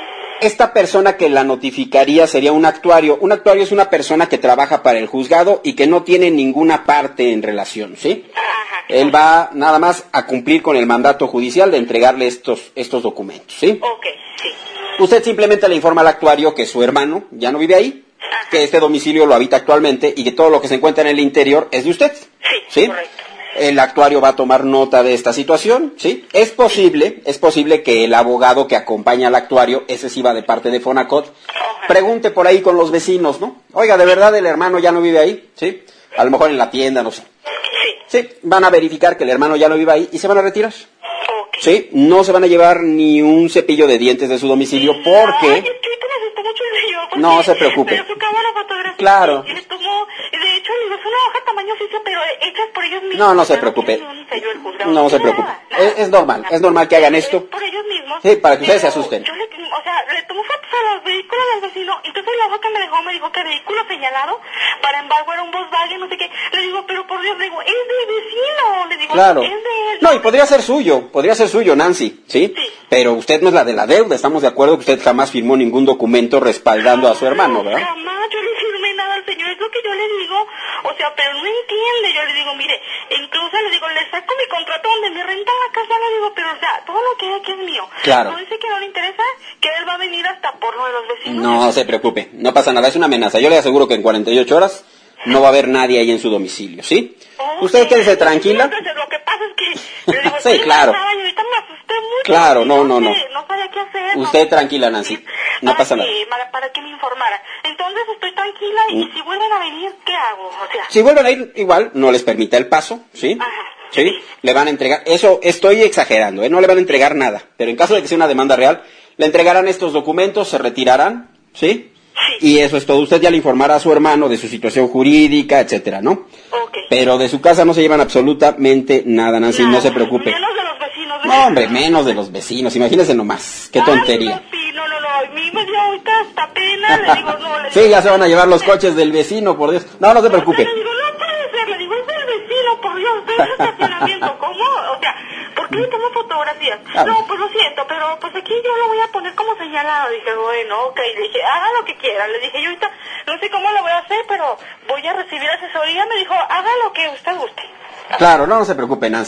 Esta persona que la notificaría sería un actuario. Un actuario es una persona que trabaja para el juzgado y que no tiene ninguna parte en relación, ¿sí? Ajá. Él va nada más a cumplir con el mandato judicial de entregarle estos, estos documentos, ¿sí? Ok, sí. Usted simplemente le informa al actuario que su hermano ya no vive ahí, Ajá. que este domicilio lo habita actualmente y que todo lo que se encuentra en el interior es de usted, Sí, ¿sí? correcto. El actuario va a tomar nota de esta situación, ¿sí? Es posible, es posible que el abogado que acompaña al actuario, ese sí va de parte de Fonacot, Ajá. pregunte por ahí con los vecinos, ¿no? Oiga, ¿de verdad el hermano ya no vive ahí? ¿Sí? A lo mejor en la tienda, no sé. Sí. Sí, van a verificar que el hermano ya no vive ahí y se van a retirar. Ok. ¿Sí? No se van a llevar ni un cepillo de dientes de su domicilio Ay, porque... es que ahorita necesito mucho el señor, porque No se preocupe. le su cámara fotográfica Claro. y le tomó, de hecho, le es una hoja tamaño oficio, pero hechas por ellos mismos. No, no se O sea, preocupe. tiene un sello del juzgado, No se nada, preocupe. nada. Es, es normal, es normal que hagan Es esto. por ellos mismos. Sí, para que ustedes se pero asusten. Yo le, o sea, le tomó fotos a los vehículos del vecino, entonces la hoja que me dejó me dijo que vehículo señalado, para embargo era un Volkswagen, no sé qué. Le digo, pero por Dios, le digo, es del vecino. Le digo, Claro. es de él. No, y podría ser suyo, podría ser suyo, Nancy, ¿sí? Sí. Pero usted no es la de la deuda, estamos de acuerdo que usted jamás firmó ningún documento respaldando a su hermano, ¿verdad? Jamás yo le firmé nada al señor, es lo que yo le digo, o sea, pero no entiende, yo le digo, mire, incluso le digo, le saco mi contrato donde me rentan la casa, le digo, pero o sea, todo lo que hay aquí es mío. Claro. No dice que no le interesa, que él va a venir hasta por lo de los vecinos. No se preocupe, no pasa nada, es una amenaza. Yo le aseguro que en cuarenta y ocho horas no va a haber nadie ahí en su domicilio, ¿sí? Oh, Usted sí. quédese tranquila. Entonces, lo que pasa es que, le digo, Sí, estoy claro. embarazada y ahorita me asusté mucho. Claro, y no, no, no. sé, No sabía qué hacer. Usted no. tranquila, Nancy, no Para pasa que- nada. Para, para que me informara. Entonces estoy tranquila y, Mm. si vuelven a venir, ¿qué hago? O sea, Si vuelven a ir, igual, no les permita el paso, ¿sí? Ajá. ¿Sí? Le van a entregar, eso estoy exagerando, ¿eh? No le van a entregar nada, pero en caso de que sea una demanda real, le entregarán estos documentos, se retirarán, ¿sí? Sí. Y eso es todo. Usted ya le informará a su hermano de su situación jurídica, etcétera, ¿no? ok. Pero de su casa no se llevan absolutamente nada, Nancy, no Nada, se preocupe. Menos de los vecinos. No, hombre, menos de los vecinos, imagínese nomás, qué Ay, tontería. no, sí, no, no, no, a mí me dio ahorita hasta pena, le digo, no, le Sí, digo, ya se van a llevar los coches del vecino, por Dios. No, no se preocupe. Le digo, no puede ser, le digo, es del vecino, por Dios, es un estacionamiento, ¿cómo? O sea, ¿por qué le tomo fotografías? Ah. No, pues lo siento, pero pues aquí yo lo voy a poner como señalado. Dije, bueno, ok, le dije, haga lo que quiera. Le dije, yo ahorita no sé cómo lo voy a hacer, pero voy a recibir asesoría. Me dijo, haga lo que usted guste. Claro, no, no se preocupe, Nancy.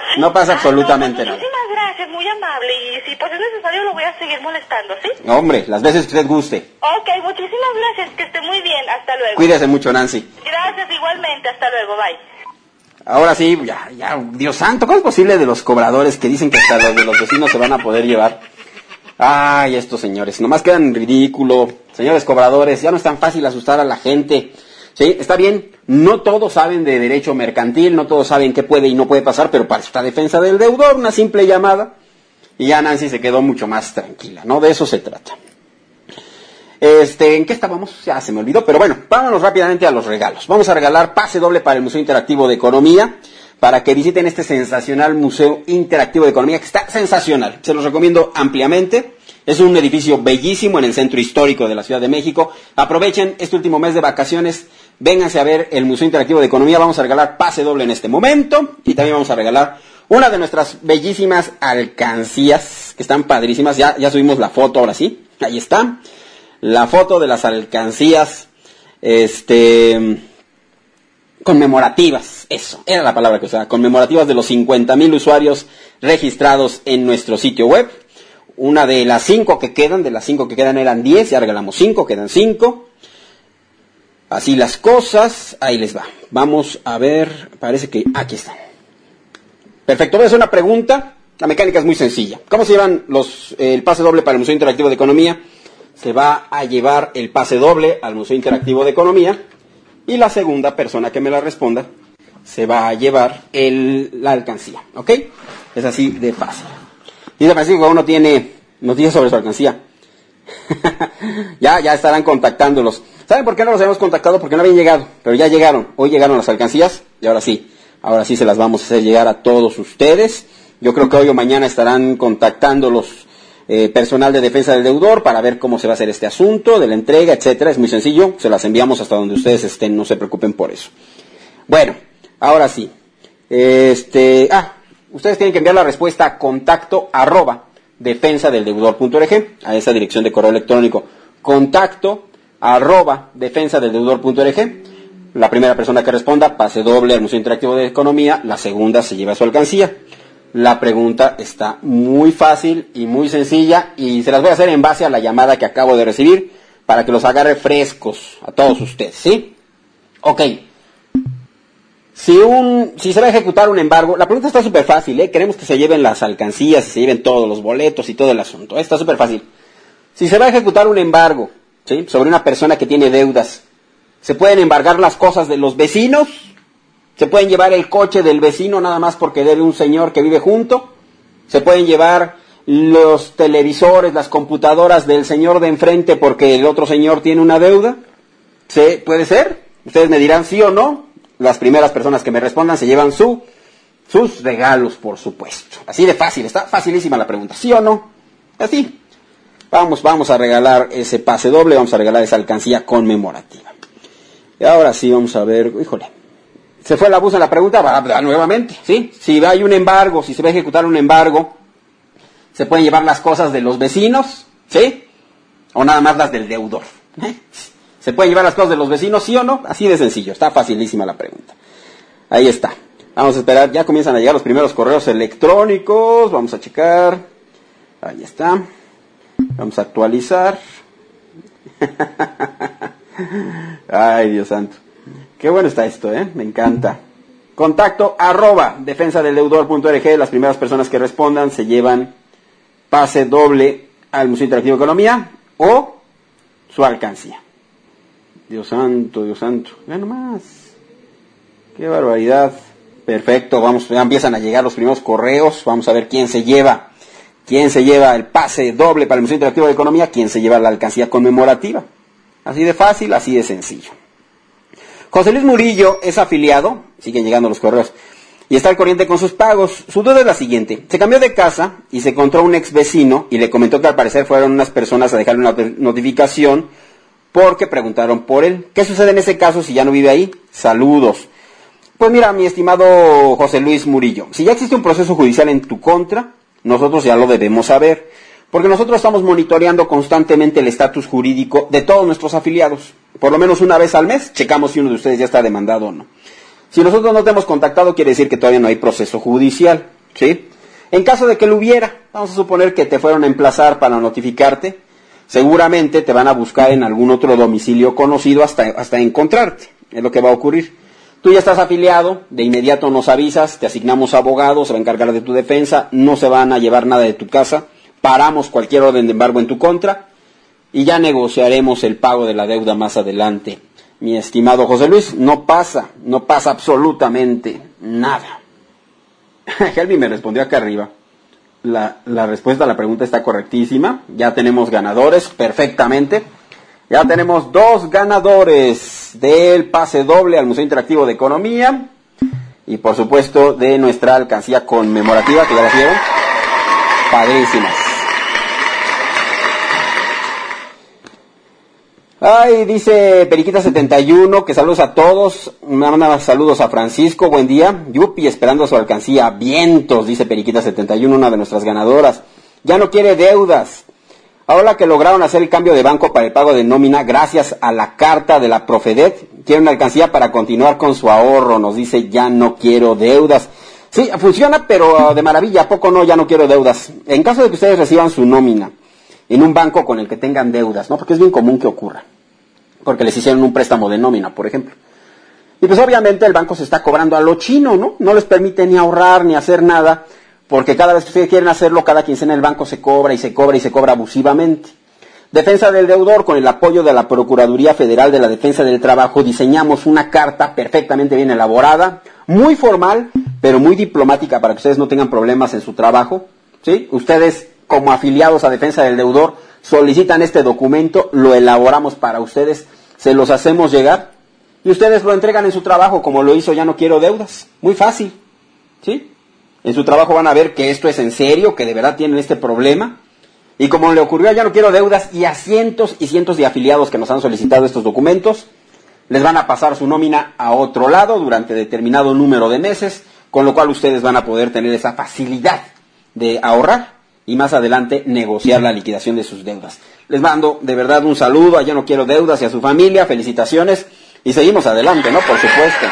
No pasa Ah, absolutamente no, pues nada. muchísimas gracias, muy amable. Y si pues es necesario lo voy a seguir molestando, ¿sí? Hombre, las veces que usted guste. Ok, muchísimas gracias, que esté muy bien, hasta luego. Cuídese mucho, Nancy. Gracias igualmente, hasta luego, bye. Ahora sí, ya, ya, Dios santo, ¿cómo es posible de los cobradores que dicen que hasta los de los vecinos se van a poder llevar? Ay, estos señores, nomás quedan en ridículo. Señores cobradores, ya no es tan fácil asustar a la gente. Sí, está bien, no todos saben de derecho mercantil, no todos saben qué puede y no puede pasar, pero para esta defensa del deudor, una simple llamada, y ya Nancy se quedó mucho más tranquila, ¿no? De eso se trata. Este, ¿en qué estábamos? Ya se me olvidó, pero bueno, vámonos rápidamente a los regalos. Vamos a regalar pase doble para el Museo Interactivo de Economía, para que visiten este sensacional Museo Interactivo de Economía, que está sensacional, se los recomiendo ampliamente. Es un edificio bellísimo en el centro histórico de la Ciudad de México. Aprovechen este último mes de vacaciones, vénganse a ver el Museo Interactivo de Economía. Vamos a regalar pase doble en este momento, y también vamos a regalar una de nuestras bellísimas alcancías, que están padrísimas. Ya, ya subimos la foto, ahora sí, ahí está. La foto de las alcancías, este, conmemorativas, eso, era la palabra que usaba, conmemorativas de los cincuenta mil usuarios registrados en nuestro sitio web. Una de las cinco que quedan, de las cinco que quedan eran diez, ya regalamos cinco, quedan cinco. Así las cosas, ahí les va. Vamos a ver, parece que aquí están. Perfecto, voy a hacer una pregunta, la mecánica es muy sencilla. ¿Cómo se llevan los, eh, el pase doble para el Museo Interactivo de Economía? Se va a llevar el pase doble al Museo Interactivo de Economía, y la segunda persona que me la responda se va a llevar el, la alcancía, ¿ok? Es así de fácil. Dice Francisco que uno tiene noticias sobre su alcancía. ya, ya estarán contactándolos. ¿Saben por qué no los hemos contactado? Porque no habían llegado, pero ya llegaron. Hoy llegaron las alcancías, y ahora sí, ahora sí se las vamos a hacer llegar a todos ustedes. Yo creo que hoy o mañana estarán contactándolos. Eh, personal de defensa del deudor para ver cómo se va a hacer este asunto de la entrega, etcétera. Es muy sencillo, se las enviamos hasta donde ustedes estén, no se preocupen por eso. Bueno, ahora sí. Este, ah, ustedes tienen que enviar la respuesta a contacto arroba defensa del deudor punto org, a esa dirección de correo electrónico, contacto arroba defensa del deudor punto org. La primera persona que responda, pase doble al Museo Interactivo de Economía, la segunda se lleva su alcancía. La pregunta está muy fácil y muy sencilla, y se las voy a hacer en base a la llamada que acabo de recibir para que los agarre frescos a todos ustedes, ¿sí? Ok. Si un, si se va a ejecutar un embargo, la pregunta está súper fácil, ¿eh? Queremos que se lleven las alcancías, y se lleven todos los boletos y todo el asunto, ¿eh? Está súper fácil. Si se va a ejecutar un embargo, ¿sí?, sobre una persona que tiene deudas, ¿se pueden embargar las cosas de los vecinos? ¿Se pueden llevar el coche del vecino nada más porque debe un señor que vive junto? ¿Se pueden llevar los televisores, las computadoras del señor de enfrente porque el otro señor tiene una deuda? ¿Sí? ¿Puede ser? Ustedes me dirán sí o no. Las primeras personas que me respondan se llevan su, sus regalos, por supuesto. Así de fácil, está facilísima la pregunta. ¿Sí o no? Así. Vamos, vamos a regalar ese pase doble, vamos a regalar esa alcancía conmemorativa. Y ahora sí, vamos a ver, híjole. Se fue la bus en la pregunta, va, va, nuevamente, ¿sí? Si hay un embargo, si se va a ejecutar un embargo, ¿se pueden llevar las cosas de los vecinos? ¿Sí? ¿O nada más las del deudor? ¿Eh? ¿Se pueden llevar las cosas de los vecinos, sí o no? Así de sencillo, está facilísima la pregunta. Ahí está. Vamos a esperar, ya comienzan a llegar los primeros correos electrónicos, vamos a checar. Ahí está. Vamos a actualizar. Ay, Dios santo. Qué bueno está esto, ¿eh? Me encanta. Contacto arroba defensa del deudor punto org. Las primeras personas que respondan se llevan pase doble al Museo Interactivo de Economía o su alcancía. Dios santo, Dios santo. Vean nomás. Qué barbaridad. Perfecto, vamos, ya empiezan a llegar los primeros correos. Vamos a ver quién se lleva. ¿Quién se lleva el pase doble para el Museo Interactivo de Economía? ¿Quién se lleva la alcancía conmemorativa? Así de fácil, así de sencillo. José Luis Murillo es afiliado, siguen llegando los correos, y está al corriente con sus pagos. Su duda es la siguiente: se cambió de casa y se encontró un ex vecino y le comentó que al parecer fueron unas personas a dejarle una notificación porque preguntaron por él. ¿Qué sucede en ese caso si ya no vive ahí? Saludos. Pues mira, mi estimado José Luis Murillo, si ya existe un proceso judicial en tu contra, nosotros ya lo debemos saber, porque nosotros estamos monitoreando constantemente el estatus jurídico de todos nuestros afiliados. Por lo menos una vez al mes, checamos si uno de ustedes ya está demandado o no. Si nosotros no te hemos contactado, quiere decir que todavía no hay proceso judicial. ¿sí? En caso de que lo hubiera, vamos a suponer que te fueron a emplazar para notificarte, seguramente te van a buscar en algún otro domicilio conocido hasta, hasta encontrarte, es lo que va a ocurrir. Tú ya estás afiliado, de inmediato nos avisas, te asignamos abogado, se va a encargar de tu defensa, no se van a llevar nada de tu casa, paramos cualquier orden de embargo en tu contra y ya negociaremos el pago de la deuda más adelante. Mi estimado José Luis, no pasa, no pasa absolutamente nada. Helmi me respondió acá arriba. La, la respuesta a la pregunta está correctísima. Ya tenemos ganadores, perfectamente. Ya tenemos dos ganadores del pase doble al Museo Interactivo de Economía. Y por supuesto de nuestra alcancía conmemorativa, que ya la vieron. Padrísimas. Ay, dice Periquita setenta y uno, que saludos a todos, me manda saludos a Francisco, buen día, yupi, esperando su alcancía, vientos, dice Periquita setenta y uno, una de nuestras ganadoras, ya no quiere deudas, ahora que lograron hacer el cambio de banco para el pago de nómina, gracias a la carta de la Profedet, quiere una alcancía para continuar con su ahorro, nos dice, ya no quiero deudas. Sí, funciona, pero de maravilla, ¿a poco no? Ya no quiero deudas. En caso de que ustedes reciban su nómina en un banco con el que tengan deudas, ¿no? Porque es bien común que ocurra. Porque les hicieron un préstamo de nómina, por ejemplo. Y pues obviamente el banco se está cobrando a lo chino, ¿no? No les permite ni ahorrar ni hacer nada, porque cada vez que ustedes quieren hacerlo, cada quincena el banco se cobra y se cobra y se cobra abusivamente. Defensa del deudor, con el apoyo de la Procuraduría Federal de la Defensa del Trabajo, diseñamos una carta perfectamente bien elaborada, muy formal, pero muy diplomática para que ustedes no tengan problemas en su trabajo, ¿sí? Ustedes, como afiliados a Defensa del Deudor, solicitan este documento, lo elaboramos para ustedes, se los hacemos llegar y ustedes lo entregan en su trabajo, como lo hizo Ya No Quiero Deudas. Muy fácil, ¿sí? En su trabajo van a ver que esto es en serio, que de verdad tienen este problema. Y como le ocurrió a Ya No Quiero Deudas y a cientos y cientos de afiliados que nos han solicitado estos documentos, les van a pasar su nómina a otro lado durante determinado número de meses, con lo cual ustedes van a poder tener esa facilidad de ahorrar y más adelante negociar la liquidación de sus deudas. Les mando de verdad un saludo a Ya No Quiero Deudas y a su familia, felicitaciones, y seguimos adelante, ¿no? Por supuesto.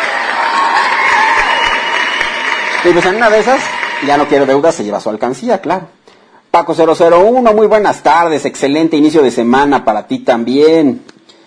Y pues en una de esas, Ya No Quiero Deudas se lleva su alcancía, claro. Paco cero cero uno, muy buenas tardes, excelente inicio de semana para ti también.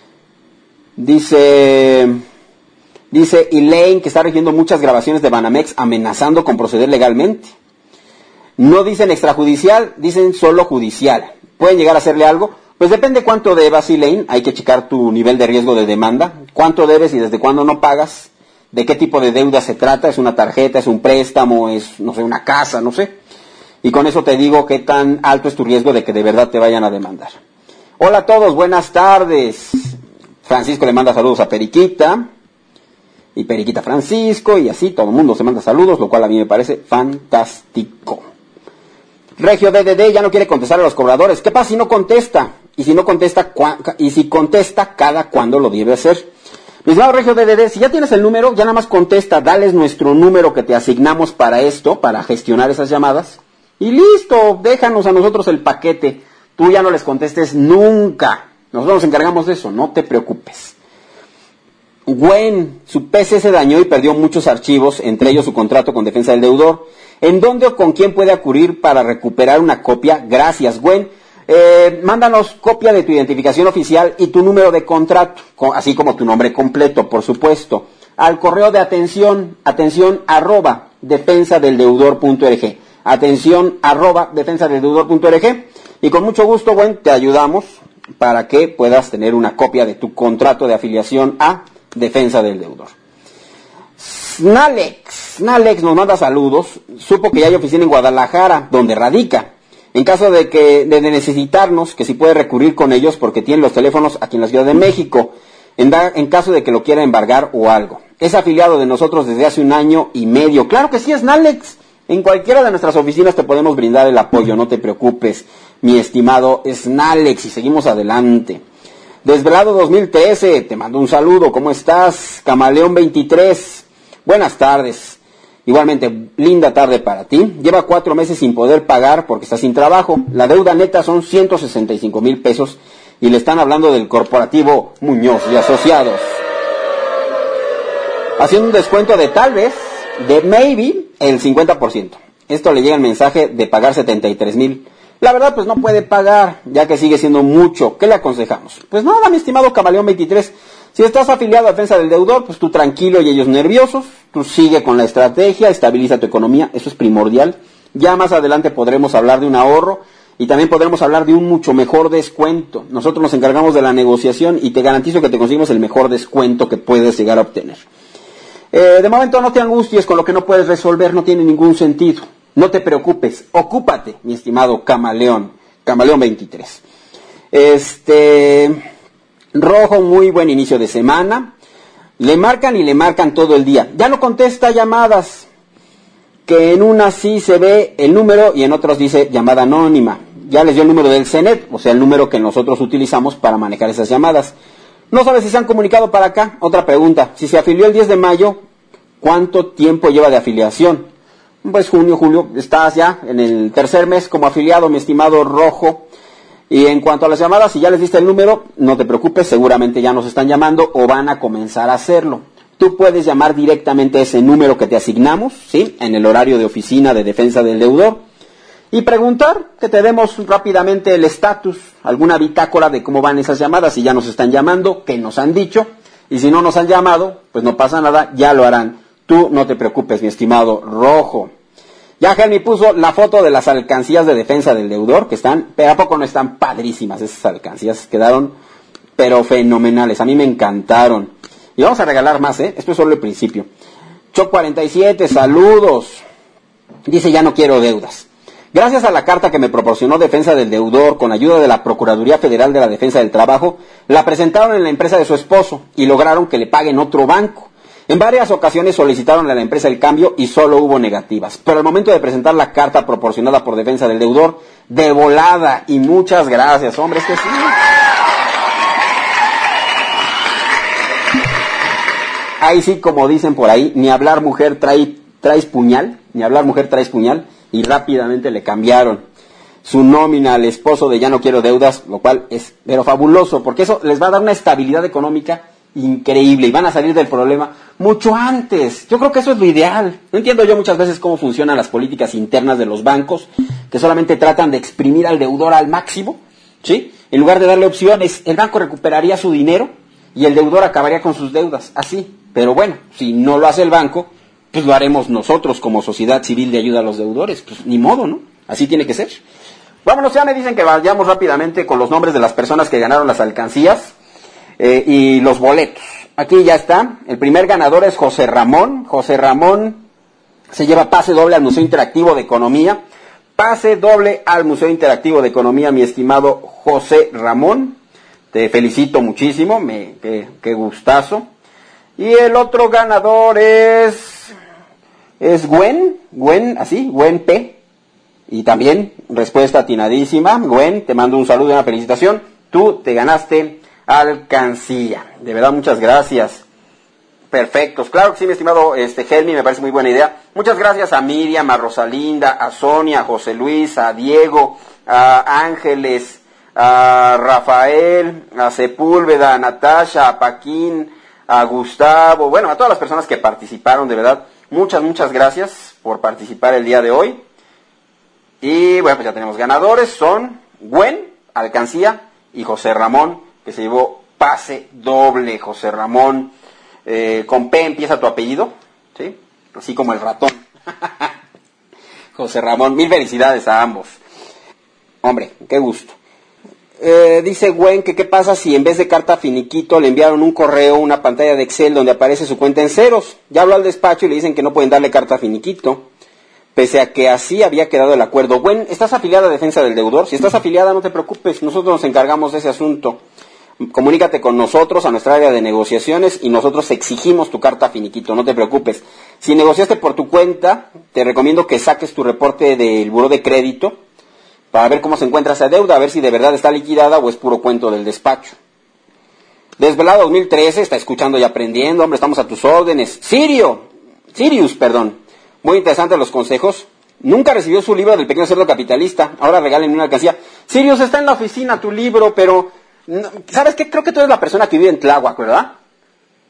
Dice, dice Elaine que está recibiendo muchas grabaciones de Banamex amenazando con proceder legalmente. No dicen extrajudicial, dicen solo judicial. ¿Pueden llegar a hacerle algo? Pues depende cuánto debas, Elaine. Hay que checar tu nivel de riesgo de demanda. ¿Cuánto debes y desde cuándo no pagas? ¿De qué tipo de deuda se trata? ¿Es una tarjeta? ¿Es un préstamo? ¿Es, no sé, una casa? No sé. Y con eso te digo qué tan alto es tu riesgo de que de verdad te vayan a demandar. Hola a todos, buenas tardes. Francisco le manda saludos a Periquita. Y Periquita Francisco. Y así todo el mundo se manda saludos, lo cual a mí me parece fantástico. Regio D D D ya no quiere contestar a los cobradores. ¿Qué pasa si no contesta? Y si no contesta, y si contesta, cada cuándo lo debe hacer. Mi estimado Regio D D D, si ya tienes el número, ya nada más contesta, dales nuestro número que te asignamos para esto, para gestionar esas llamadas. Y listo, déjanos a nosotros el paquete. Tú ya no les contestes nunca. Nosotros nos encargamos de eso, no te preocupes. Gwen, su P C se dañó y perdió muchos archivos, entre ellos su contrato con Defensa del Deudor. ¿En dónde o con quién puede acudir para recuperar una copia? Gracias, Gwen. Eh, mándanos copia de tu identificación oficial y tu número de contrato, así como tu nombre completo, por supuesto, al correo de atención, atención arroba defensadeldeudor.org, atención arroba defensadeldeudor.org, y con mucho gusto, Gwen, te ayudamos para que puedas tener una copia de tu contrato de afiliación a Defensa del Deudor. Snalex, Snalex nos manda saludos, supo que ya hay oficina en Guadalajara, donde radica. En caso de que de necesitarnos, que si puede recurrir con ellos porque tienen los teléfonos aquí en la Ciudad de México, en, da, en caso de que lo quiera embargar o algo. Es afiliado de nosotros desde hace un año y medio. Claro que sí, Snalex. En cualquiera de nuestras oficinas te podemos brindar el apoyo, no te preocupes, mi estimado Snalex, y seguimos adelante. Desvelado dos mil trece, te mando un saludo, ¿cómo estás? Camaleón veintitrés, buenas tardes. Igualmente, linda tarde para ti. Lleva cuatro meses sin poder pagar porque está sin trabajo. La deuda neta son ciento sesenta y cinco mil pesos y le están hablando del corporativo Muñoz y Asociados. Haciendo un descuento de tal vez, de maybe, el cincuenta por ciento. esto le llega el mensaje de pagar setenta y tres mil. La verdad, pues no puede pagar, ya que sigue siendo mucho. ¿Qué le aconsejamos? Pues nada, mi estimado Camaleón veintitrés. Si estás afiliado a Defensa del Deudor, pues tú tranquilo y ellos nerviosos. Tú sigue con la estrategia, estabiliza tu economía, eso es primordial. Ya más adelante podremos hablar de un ahorro y también podremos hablar de un mucho mejor descuento. Nosotros nos encargamos de la negociación y te garantizo que te conseguimos el mejor descuento que puedes llegar a obtener. Eh, de momento no te angusties con lo que no puedes resolver, no tiene ningún sentido. No te preocupes, ocúpate, mi estimado Camaleón, Camaleón veintitrés. Este, Rojo, muy buen inicio de semana. Le marcan y le marcan todo el día. Ya no contesta llamadas, que en unas sí se ve el número y en otras dice llamada anónima. Ya les dio el número del CENET, o sea, el número que nosotros utilizamos para manejar esas llamadas. No sabe si se han comunicado para acá. Otra pregunta, si se afilió el diez de mayo, ¿cuánto tiempo lleva de afiliación? Pues junio, julio, estás ya en el tercer mes como afiliado, mi estimado Rojo. Y en cuanto a las llamadas, si ya les diste el número, no te preocupes, seguramente ya nos están llamando o van a comenzar a hacerlo. Tú puedes llamar directamente a ese número que te asignamos, ¿sí? En el horario de oficina de Defensa del Deudor. Y preguntar, que te demos rápidamente el estatus, alguna bitácora de cómo van esas llamadas, si ya nos están llamando, qué nos han dicho. Y si no nos han llamado, pues no pasa nada, ya lo harán. Tú no te preocupes, mi estimado Rojo. Ya Helmi puso la foto de las alcancías de Defensa del Deudor, que están, pero ¿a poco no están padrísimas esas alcancías? Quedaron, pero fenomenales, a mí me encantaron. Y vamos a regalar más, ¿eh? Esto es solo el principio. Choc cuarenta y siete, saludos. Dice, ya no quiero deudas. Gracias a la carta que me proporcionó Defensa del Deudor, con ayuda de la Procuraduría Federal de la Defensa del Trabajo, la presentaron en la empresa de su esposo y lograron que le paguen otro banco. En varias ocasiones solicitaron a la empresa el cambio y solo hubo negativas. Pero al momento de presentar la carta proporcionada por Defensa del Deudor, de volada, y muchas gracias, hombre, es que sí. Ahí sí, como dicen por ahí, ni hablar mujer trae, traes puñal, ni hablar mujer traes puñal, y rápidamente le cambiaron su nómina al esposo de ya no quiero deudas, lo cual es pero fabuloso, porque eso les va a dar una estabilidad económica increíble y van a salir del problema mucho antes. Yo creo que eso es lo ideal. No entiendo yo muchas veces cómo funcionan las políticas internas de los bancos, que solamente tratan de exprimir al deudor al máximo, ¿sí? En lugar de darle opciones, el banco recuperaría su dinero y el deudor acabaría con sus deudas, así. Pero bueno, si no lo hace el banco, pues lo haremos nosotros como sociedad civil de ayuda a los deudores. Pues ni modo, ¿no? Así tiene que ser. Vámonos, ya me dicen que vayamos rápidamente con los nombres de las personas que ganaron las alcancías eh, y los boletos. Aquí ya está. El primer ganador es José Ramón. José Ramón se lleva pase doble al Museo Interactivo de Economía. Pase doble al Museo Interactivo de Economía, mi estimado José Ramón. Te felicito muchísimo, me, qué, qué gustazo. Y el otro ganador es, es Gwen, Gwen, así, Gwen P. Y también, respuesta atinadísima. Gwen, te mando un saludo y una felicitación. Tú te ganaste alcancía. De verdad, muchas gracias. Perfectos. Claro que sí, mi estimado este, Helmi, me parece muy buena idea. Muchas gracias a Miriam, a Rosalinda, a Sonia, a José Luis, a Diego, a Ángeles, a Rafael, a Sepúlveda, a Natasha, a Paquín, a Gustavo, bueno, a todas las personas que participaron, de verdad, muchas, muchas gracias por participar el día de hoy. Y bueno, pues ya tenemos ganadores, son Gwen, alcancía, y José Ramón, que se llevó pase doble. José Ramón, eh, con P empieza tu apellido, ¿sí? Así como el ratón. José Ramón, mil felicidades a ambos. Hombre, qué gusto. Eh, dice Gwen que qué pasa si en vez de carta finiquito le enviaron un correo, una pantalla de Excel donde aparece su cuenta en ceros. Ya habló al despacho y le dicen que no pueden darle carta finiquito, pese a que así había quedado el acuerdo. Gwen, ¿estás afiliada a Defensa del Deudor? Si estás afiliada, no te preocupes, nosotros nos encargamos de ese asunto. Comunícate con nosotros a nuestra área de negociaciones y nosotros exigimos tu carta finiquito, no te preocupes. Si negociaste por tu cuenta, te recomiendo que saques tu reporte del buró de crédito para ver cómo se encuentra esa deuda, a ver si de verdad está liquidada o es puro cuento del despacho. Desvelado dos mil trece, está escuchando y aprendiendo, hombre, estamos a tus órdenes. Sirio, Sirius, perdón, muy interesantes los consejos. Nunca recibió su libro del pequeño cerdo capitalista, ahora regálenme una alcancía. Sirius, está en la oficina tu libro, pero, ¿sabes qué? Creo que tú eres la persona que vive en Tláhuac, ¿verdad?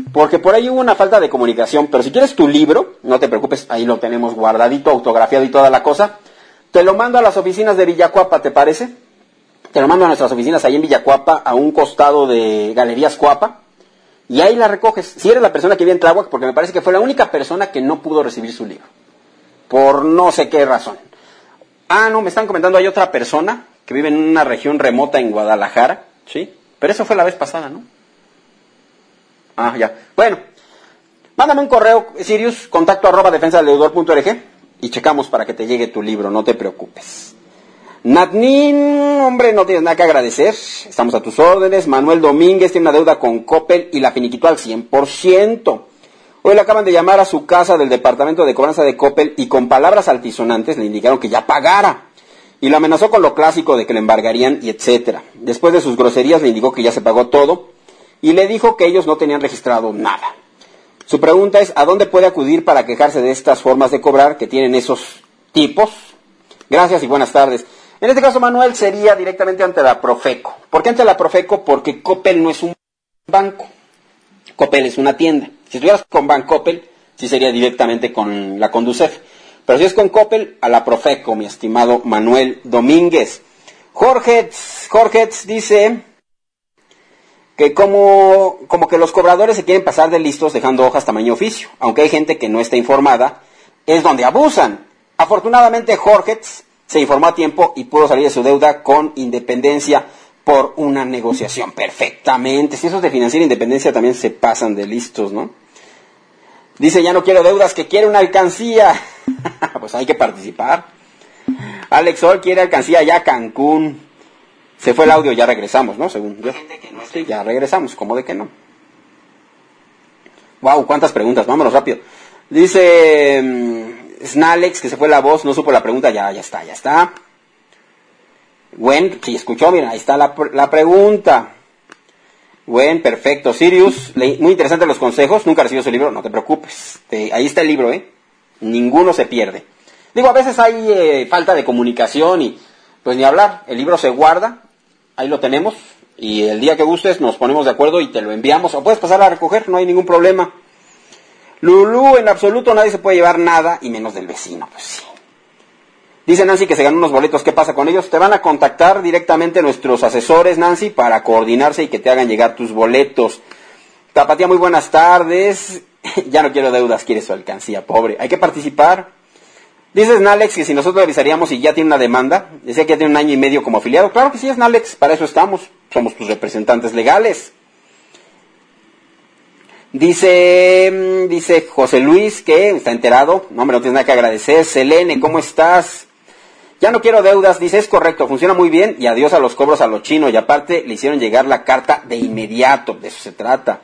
porque por ahí hubo una falta de comunicación, pero si quieres tu libro, no te preocupes, ahí lo tenemos guardadito, autografiado y toda la cosa. Te lo mando a las oficinas de Villacuapa, ¿te parece? Te lo mando a nuestras oficinas ahí en Villacuapa, a un costado de Galerías Cuapa, y ahí la recoges. Si eres la persona que vive en Tláhuac, porque me parece que fue la única persona que no pudo recibir su libro, por no sé qué razón. Ah, no, me están comentando, hay otra persona que vive en una región remota en Guadalajara, ¿sí? Pero eso fue la vez pasada, ¿no? Ah, ya. Bueno, mándame un correo, Sirius, contacto arroba defensa del deudor punto org, y checamos para que te llegue tu libro, no te preocupes. Natnin, hombre, no tienes nada que agradecer, estamos a tus órdenes. Manuel Domínguez tiene una deuda con Coppel y la finiquitó al cien por ciento. Hoy le acaban de llamar a su casa del departamento de cobranza de Coppel y con palabras altisonantes le indicaron que ya pagara. Y lo amenazó con lo clásico de que le embargarían y etcétera. Después de sus groserías le indicó que ya se pagó todo y le dijo que ellos no tenían registrado nada. Su pregunta es, ¿a dónde puede acudir para quejarse de estas formas de cobrar que tienen esos tipos? Gracias y buenas tardes. En este caso, Manuel, sería directamente ante la Profeco. ¿Por qué ante la Profeco? Porque Coppel no es un banco. Coppel es una tienda. Si estuvieras con Bancoppel, sí sería directamente con la Conducef. Pero si es con Coppel, a la Profeco, mi estimado Manuel Domínguez. Jorge, Jorge dice que como, como que los cobradores se quieren pasar de listos dejando hojas tamaño oficio. Aunque hay gente que no está informada, es donde abusan. Afortunadamente, Jorge se informó a tiempo y pudo salir de su deuda con independencia por una negociación. Perfectamente. Si esos de financiera independencia también se pasan de listos, ¿no? Dice, ya no quiero deudas, que quiere una alcancía. Pues hay que participar. Alex Sol quiere alcancía ya a Cancún. Se fue el audio, ya regresamos, ¿no? Según yo. Sí, ya regresamos, ¿cómo de que no? Wow, cuántas preguntas, vámonos rápido. Dice um, Snalex, que se fue la voz, no supo la pregunta, ya, ya está, ya está. Gwen, si escuchó, mira, ahí está la, la pregunta. Gwen, perfecto. Sirius, le, muy interesante los consejos, nunca recibió su libro, no te preocupes. Te, ahí está el libro, ¿eh? Ninguno se pierde. Digo, a veces hay eh, falta de comunicación y pues ni hablar, el libro se guarda, ahí lo tenemos, y el día que gustes nos ponemos de acuerdo y te lo enviamos, o puedes pasar a recoger, no hay ningún problema. Lulú, en absoluto nadie se puede llevar nada, y menos del vecino, pues sí. Dice Nancy que se ganó unos boletos, ¿qué pasa con ellos? Te van a contactar directamente nuestros asesores, Nancy, para coordinarse y que te hagan llegar tus boletos. Tapatía, muy buenas tardes. Ya no quiero deudas, quiere su alcancía, pobre. Hay que participar. Dice Snalex que si nosotros le avisaríamos y ya tiene una demanda, decía que ya tiene un año y medio como afiliado. Claro que sí, Snalex, para eso estamos, somos tus representantes legales. Dice, dice José Luis que está enterado, no hombre, no tienes nada que agradecer. Selene, ¿cómo estás? Ya no quiero deudas, dice, es correcto, funciona muy bien y adiós a los cobros a los chinos. Y aparte le hicieron llegar la carta de inmediato, de eso se trata.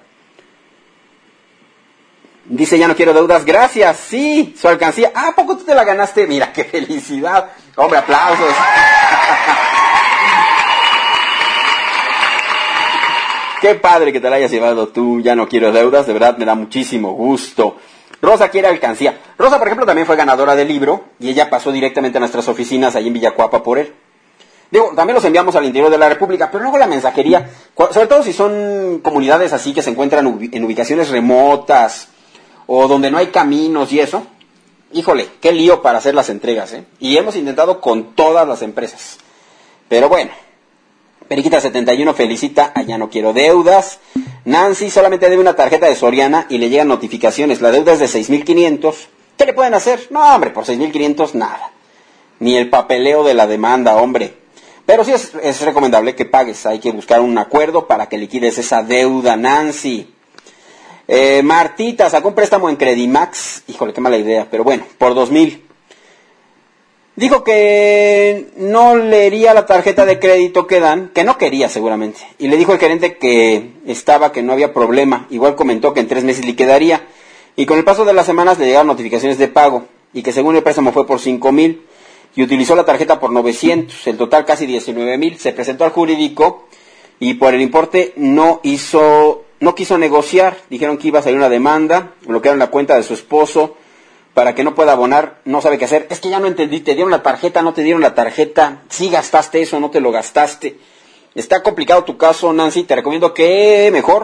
Dice, ya no quiero deudas, gracias, sí, su alcancía. Ah, ¿a poco tú te la ganaste? Mira, qué felicidad. Hombre, aplausos. Qué padre que te la hayas llevado tú, ya no quiero deudas, de verdad me da muchísimo gusto. Rosa quiere alcancía. Rosa, por ejemplo, también fue ganadora del libro y ella pasó directamente a nuestras oficinas ahí en Villacuapa por él. Digo, también los enviamos al interior de la República, pero luego la mensajería, sobre todo si son comunidades así que se encuentran en ubicaciones remotas o donde no hay caminos y eso, híjole, qué lío para hacer las entregas, ¿eh? Y hemos intentado con todas las empresas. Pero bueno, Periquita setenta y uno felicita a Ya no quiero deudas. Nancy solamente debe una tarjeta de Soriana y le llegan notificaciones. La deuda es de seis mil quinientos. ¿Qué le pueden hacer? No, hombre, por seis mil quinientos nada. Ni el papeleo de la demanda, hombre. Pero sí es, es recomendable que pagues. Hay que buscar un acuerdo para que liquides esa deuda, Nancy. Eh, Martita sacó un préstamo en Credimax. Híjole, qué mala idea, pero bueno, por dos mil. Dijo que no leería la tarjeta de crédito que dan, que no quería seguramente. Y le dijo al gerente que estaba, que no había problema. Igual comentó que en tres meses liquidaría. Y con el paso de las semanas le llegaron notificaciones de pago. Y que según el préstamo fue por cinco mil. Y utilizó la tarjeta por novecientos. El total casi diecinueve mil. Se presentó al jurídico y por el importe no hizo, no quiso negociar. Dijeron que iba a salir una demanda. Bloquearon la cuenta de su esposo para que no pueda abonar, no sabe qué hacer. Es que ya no entendí, te dieron la tarjeta, no te dieron la tarjeta, sí gastaste eso, no te lo gastaste. Está complicado tu caso, Nancy, te recomiendo que mejor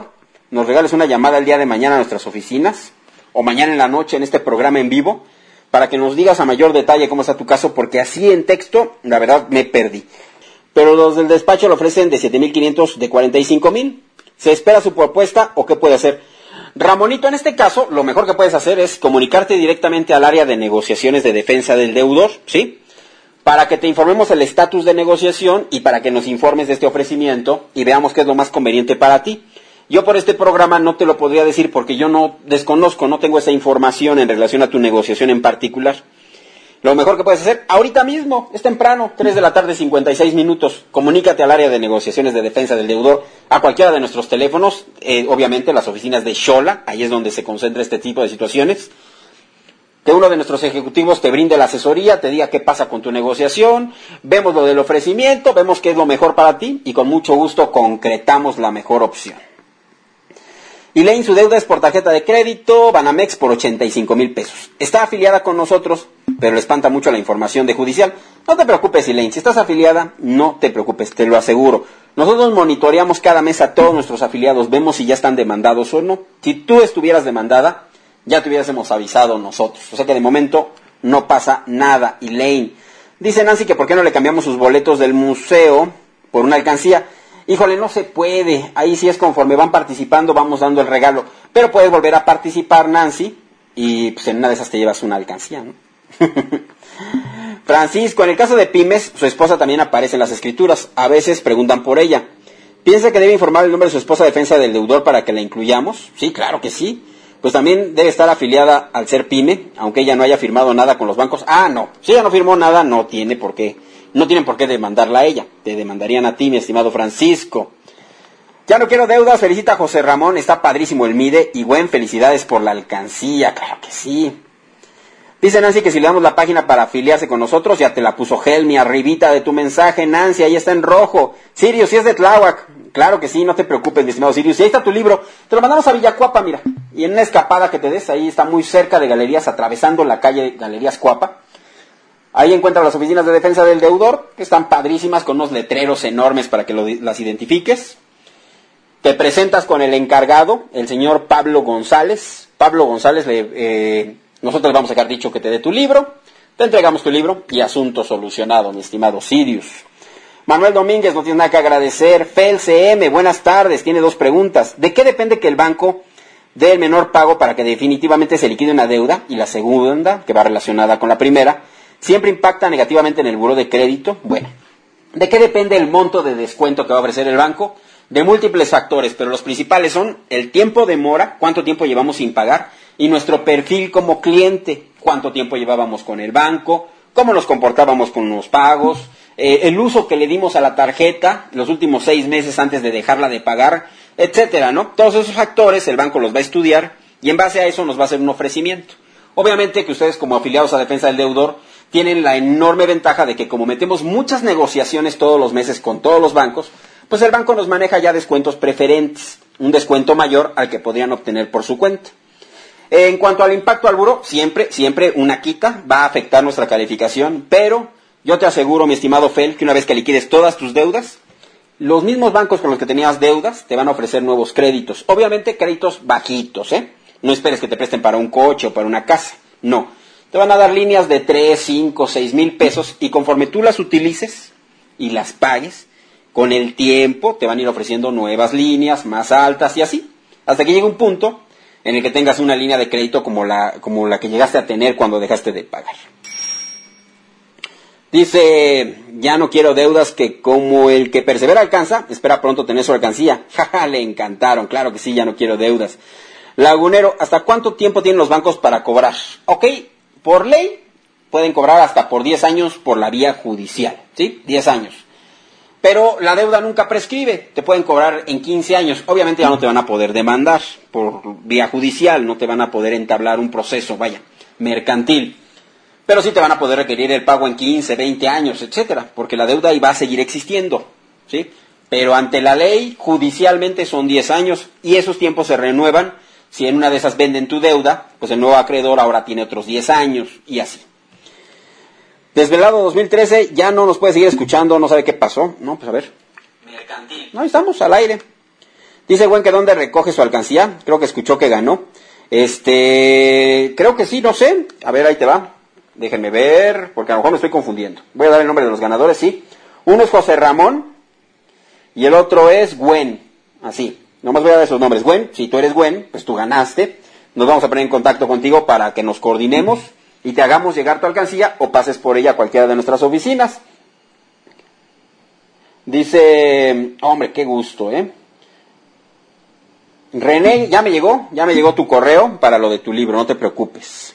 nos regales una llamada el día de mañana a nuestras oficinas, o mañana en la noche en este programa en vivo, para que nos digas a mayor detalle cómo está tu caso, porque así en texto, la verdad, me perdí. Pero los del despacho le ofrecen de siete mil quinientos, de cuarenta y cinco mil. ¿Se espera su propuesta o qué puede hacer? Ramonito, en este caso, lo mejor que puedes hacer es comunicarte directamente al área de negociaciones de defensa del deudor, ¿sí? Para que te informemos el estatus de negociación y para que nos informes de este ofrecimiento y veamos qué es lo más conveniente para ti. Yo por este programa no te lo podría decir porque yo no desconozco, no tengo esa información en relación a tu negociación en particular. Lo mejor que puedes hacer, ahorita mismo, es temprano, tres de la tarde, cincuenta y seis minutos, comunícate al área de negociaciones de defensa del deudor, a cualquiera de nuestros teléfonos, eh, obviamente las oficinas de Xola, ahí es donde se concentra este tipo de situaciones, que uno de nuestros ejecutivos te brinde la asesoría, te diga qué pasa con tu negociación, vemos lo del ofrecimiento, vemos qué es lo mejor para ti y con mucho gusto concretamos la mejor opción. Elaine, su deuda es por tarjeta de crédito, Banamex por ochenta y cinco mil pesos. Está afiliada con nosotros, pero le espanta mucho la información de judicial. No te preocupes, Elaine, si estás afiliada, no te preocupes, te lo aseguro. Nosotros monitoreamos cada mes a todos nuestros afiliados, vemos si ya están demandados o no. Si tú estuvieras demandada, ya te hubiésemos avisado nosotros. O sea que de momento no pasa nada, Elaine. Dice Nancy que por qué no le cambiamos sus boletos del museo por una alcancía. Híjole, no se puede, ahí sí es conforme van participando, vamos dando el regalo. Pero puedes volver a participar, Nancy, y pues en una de esas te llevas una alcancía, ¿no? Francisco, en el caso de Pymes, su esposa también aparece en las escrituras. A veces preguntan por ella. ¿Piensa que debe informar el nombre de su esposa de defensa del deudor para que la incluyamos? Sí, claro que sí. Pues también debe estar afiliada al ser pyme, aunque ella no haya firmado nada con los bancos. Ah, no, si ella no firmó nada, no tiene por qué. No tienen por qué demandarla a ella, te demandarían a ti, mi estimado Francisco. Ya no quiero deudas, felicita a José Ramón, está padrísimo el MIDE y buen felicidades por la alcancía, claro que sí. Dice Nancy que si le damos la página para afiliarse con nosotros, ya te la puso Helmi, arribita de tu mensaje, Nancy, ahí está en rojo. Sirius, si es de Tláhuac, claro que sí, no te preocupes, mi estimado Sirius, y ahí está tu libro, te lo mandamos a Villacuapa, mira, y en una escapada que te des, ahí está muy cerca de Galerías, atravesando la calle Galerías Cuapa. Ahí encuentras las oficinas de defensa del deudor, que están padrísimas, con unos letreros enormes para que lo, las identifiques. Te presentas con el encargado, el señor Pablo González. Pablo González, le, eh, nosotros le vamos a dejar dicho que te dé tu libro. Te entregamos tu libro y asunto solucionado, mi estimado Sirius. Manuel Domínguez, no tiene nada que agradecer. Fel C M, buenas tardes, tiene dos preguntas. ¿De qué depende que el banco dé el menor pago para que definitivamente se liquide una deuda? Y la segunda, que va relacionada con la primera, ¿siempre impacta negativamente en el buró de crédito? Bueno, ¿de qué depende el monto de descuento que va a ofrecer el banco? De múltiples factores, pero los principales son el tiempo de mora, cuánto tiempo llevamos sin pagar, y nuestro perfil como cliente, cuánto tiempo llevábamos con el banco, cómo nos comportábamos con los pagos, eh, el uso que le dimos a la tarjeta los últimos seis meses antes de dejarla de pagar, etcétera, ¿no? Todos esos factores el banco los va a estudiar y en base a eso nos va a hacer un ofrecimiento. Obviamente que ustedes como afiliados a Defensa del Deudor tienen la enorme ventaja de que como metemos muchas negociaciones todos los meses con todos los bancos, pues el banco nos maneja ya descuentos preferentes, un descuento mayor al que podrían obtener por su cuenta. En cuanto al impacto al buró, siempre, siempre una quita va a afectar nuestra calificación, pero yo te aseguro, mi estimado Fel, que una vez que liquides todas tus deudas, los mismos bancos con los que tenías deudas te van a ofrecer nuevos créditos. Obviamente créditos bajitos, ¿eh? No esperes que te presten para un coche o para una casa, no. Te van a dar líneas de tres, cinco, seis mil pesos y conforme tú las utilices y las pagues, con el tiempo te van a ir ofreciendo nuevas líneas más altas y así, hasta que llegue un punto en el que tengas una línea de crédito como la, como la que llegaste a tener cuando dejaste de pagar. Dice, ya no quiero deudas que como el que persevera alcanza, espera pronto tener su alcancía. Jaja, le encantaron, claro que sí, ya no quiero deudas. Lagunero, ¿hasta cuánto tiempo tienen los bancos para cobrar? Ok, por ley pueden cobrar hasta por diez años por la vía judicial, ¿sí? diez años. Pero la deuda nunca prescribe, te pueden cobrar en quince años. Obviamente ya no te van a poder demandar por vía judicial, no te van a poder entablar un proceso, vaya, mercantil. Pero sí te van a poder requerir el pago en quince, veinte años, etcétera, porque la deuda ahí va a seguir existiendo, ¿sí? Pero ante la ley, judicialmente son diez años y esos tiempos se renuevan. Si en una de esas venden tu deuda, pues el nuevo acreedor ahora tiene otros diez años y así. Desvelado dos mil trece, ya no nos puede seguir escuchando, no sabe qué pasó. No, pues a ver. Mercantil. No, estamos al aire. Dice Gwen que dónde recoge su alcancía. Creo que escuchó que ganó. Este, creo que sí, no sé. A ver, ahí te va. Déjenme ver, porque a lo mejor me estoy confundiendo. Voy a dar el nombre de los ganadores, sí. Uno es José Ramón y el otro es Gwen. Así, nomás voy a dar esos nombres. Gwen, si tú eres Gwen, pues tú ganaste. Nos vamos a poner en contacto contigo para que nos coordinemos y te hagamos llegar tu alcancía o pases por ella a cualquiera de nuestras oficinas. Dice, hombre, qué gusto, ¿eh? René, ya me llegó, ya me llegó tu correo para lo de tu libro, no te preocupes.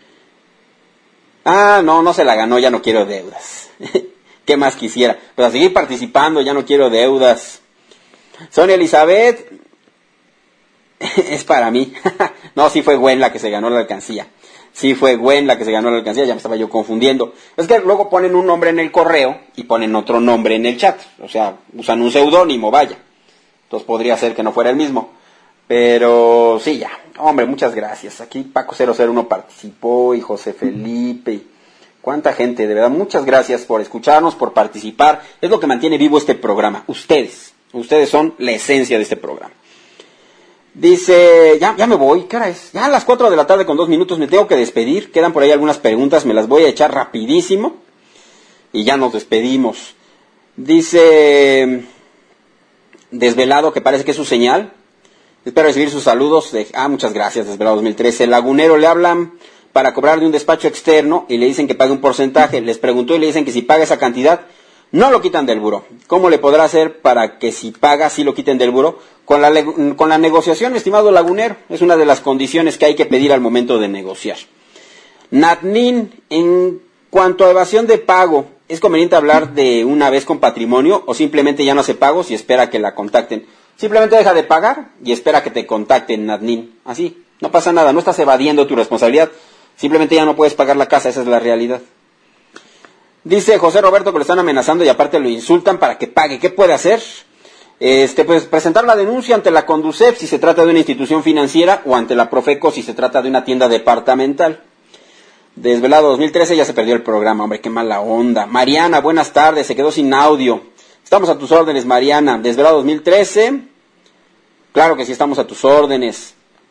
Ah, no, no se la ganó, ya no quiero deudas. ¿Qué más quisiera? Pues a seguir participando, ya no quiero deudas. Sonia Elizabeth, es para mí. No, sí fue Gwen la que se ganó la alcancía. Sí fue Gwen la que se ganó la alcancía, ya me estaba yo confundiendo. Es que luego ponen un nombre en el correo y ponen otro nombre en el chat. O sea, usan un seudónimo, vaya. Entonces podría ser que no fuera el mismo. Pero sí, ya. Hombre, muchas gracias. Aquí Paco cero cero uno participó y José Felipe. Y cuánta gente, de verdad. Muchas gracias por escucharnos, por participar. Es lo que mantiene vivo este programa. Ustedes. Ustedes son la esencia de este programa. Dice, ya, ya me voy. ¿Qué hora es? Ya a las cuatro de la tarde con dos minutos me tengo que despedir. Quedan por ahí algunas preguntas. Me las voy a echar rapidísimo. Y ya nos despedimos. Dice Desvelado, que parece que es su señal. Espero recibir sus saludos. De, ah, muchas gracias, Desvelado dos mil trece. El Lagunero le hablan para cobrar de un despacho externo y le dicen que pague un porcentaje. Les preguntó y le dicen que si paga esa cantidad, no lo quitan del buró. ¿Cómo le podrá hacer para que si paga, sí lo quiten del buró? Con la, con la negociación, estimado Lagunero. Es una de las condiciones que hay que pedir al momento de negociar. Natnin, en cuanto a evasión de pago, ¿es conveniente hablar de una vez con patrimonio o simplemente ya no hace pagos y espera que la contacten? Simplemente deja de pagar y espera que te contacten, Nadnin. Así, no pasa nada, no estás evadiendo tu responsabilidad. Simplemente ya no puedes pagar la casa, esa es la realidad. Dice José Roberto que lo están amenazando y aparte lo insultan para que pague. ¿Qué puede hacer? Este, pues presentar la denuncia ante la Conducef si se trata de una institución financiera o ante la Profeco si se trata de una tienda departamental. Desvelado dos mil trece, ya se perdió el programa, hombre, qué mala onda. Mariana, buenas tardes, se quedó sin audio. Estamos a tus órdenes, Mariana. Desvelado dos mil trece. Claro que sí, estamos a tus órdenes.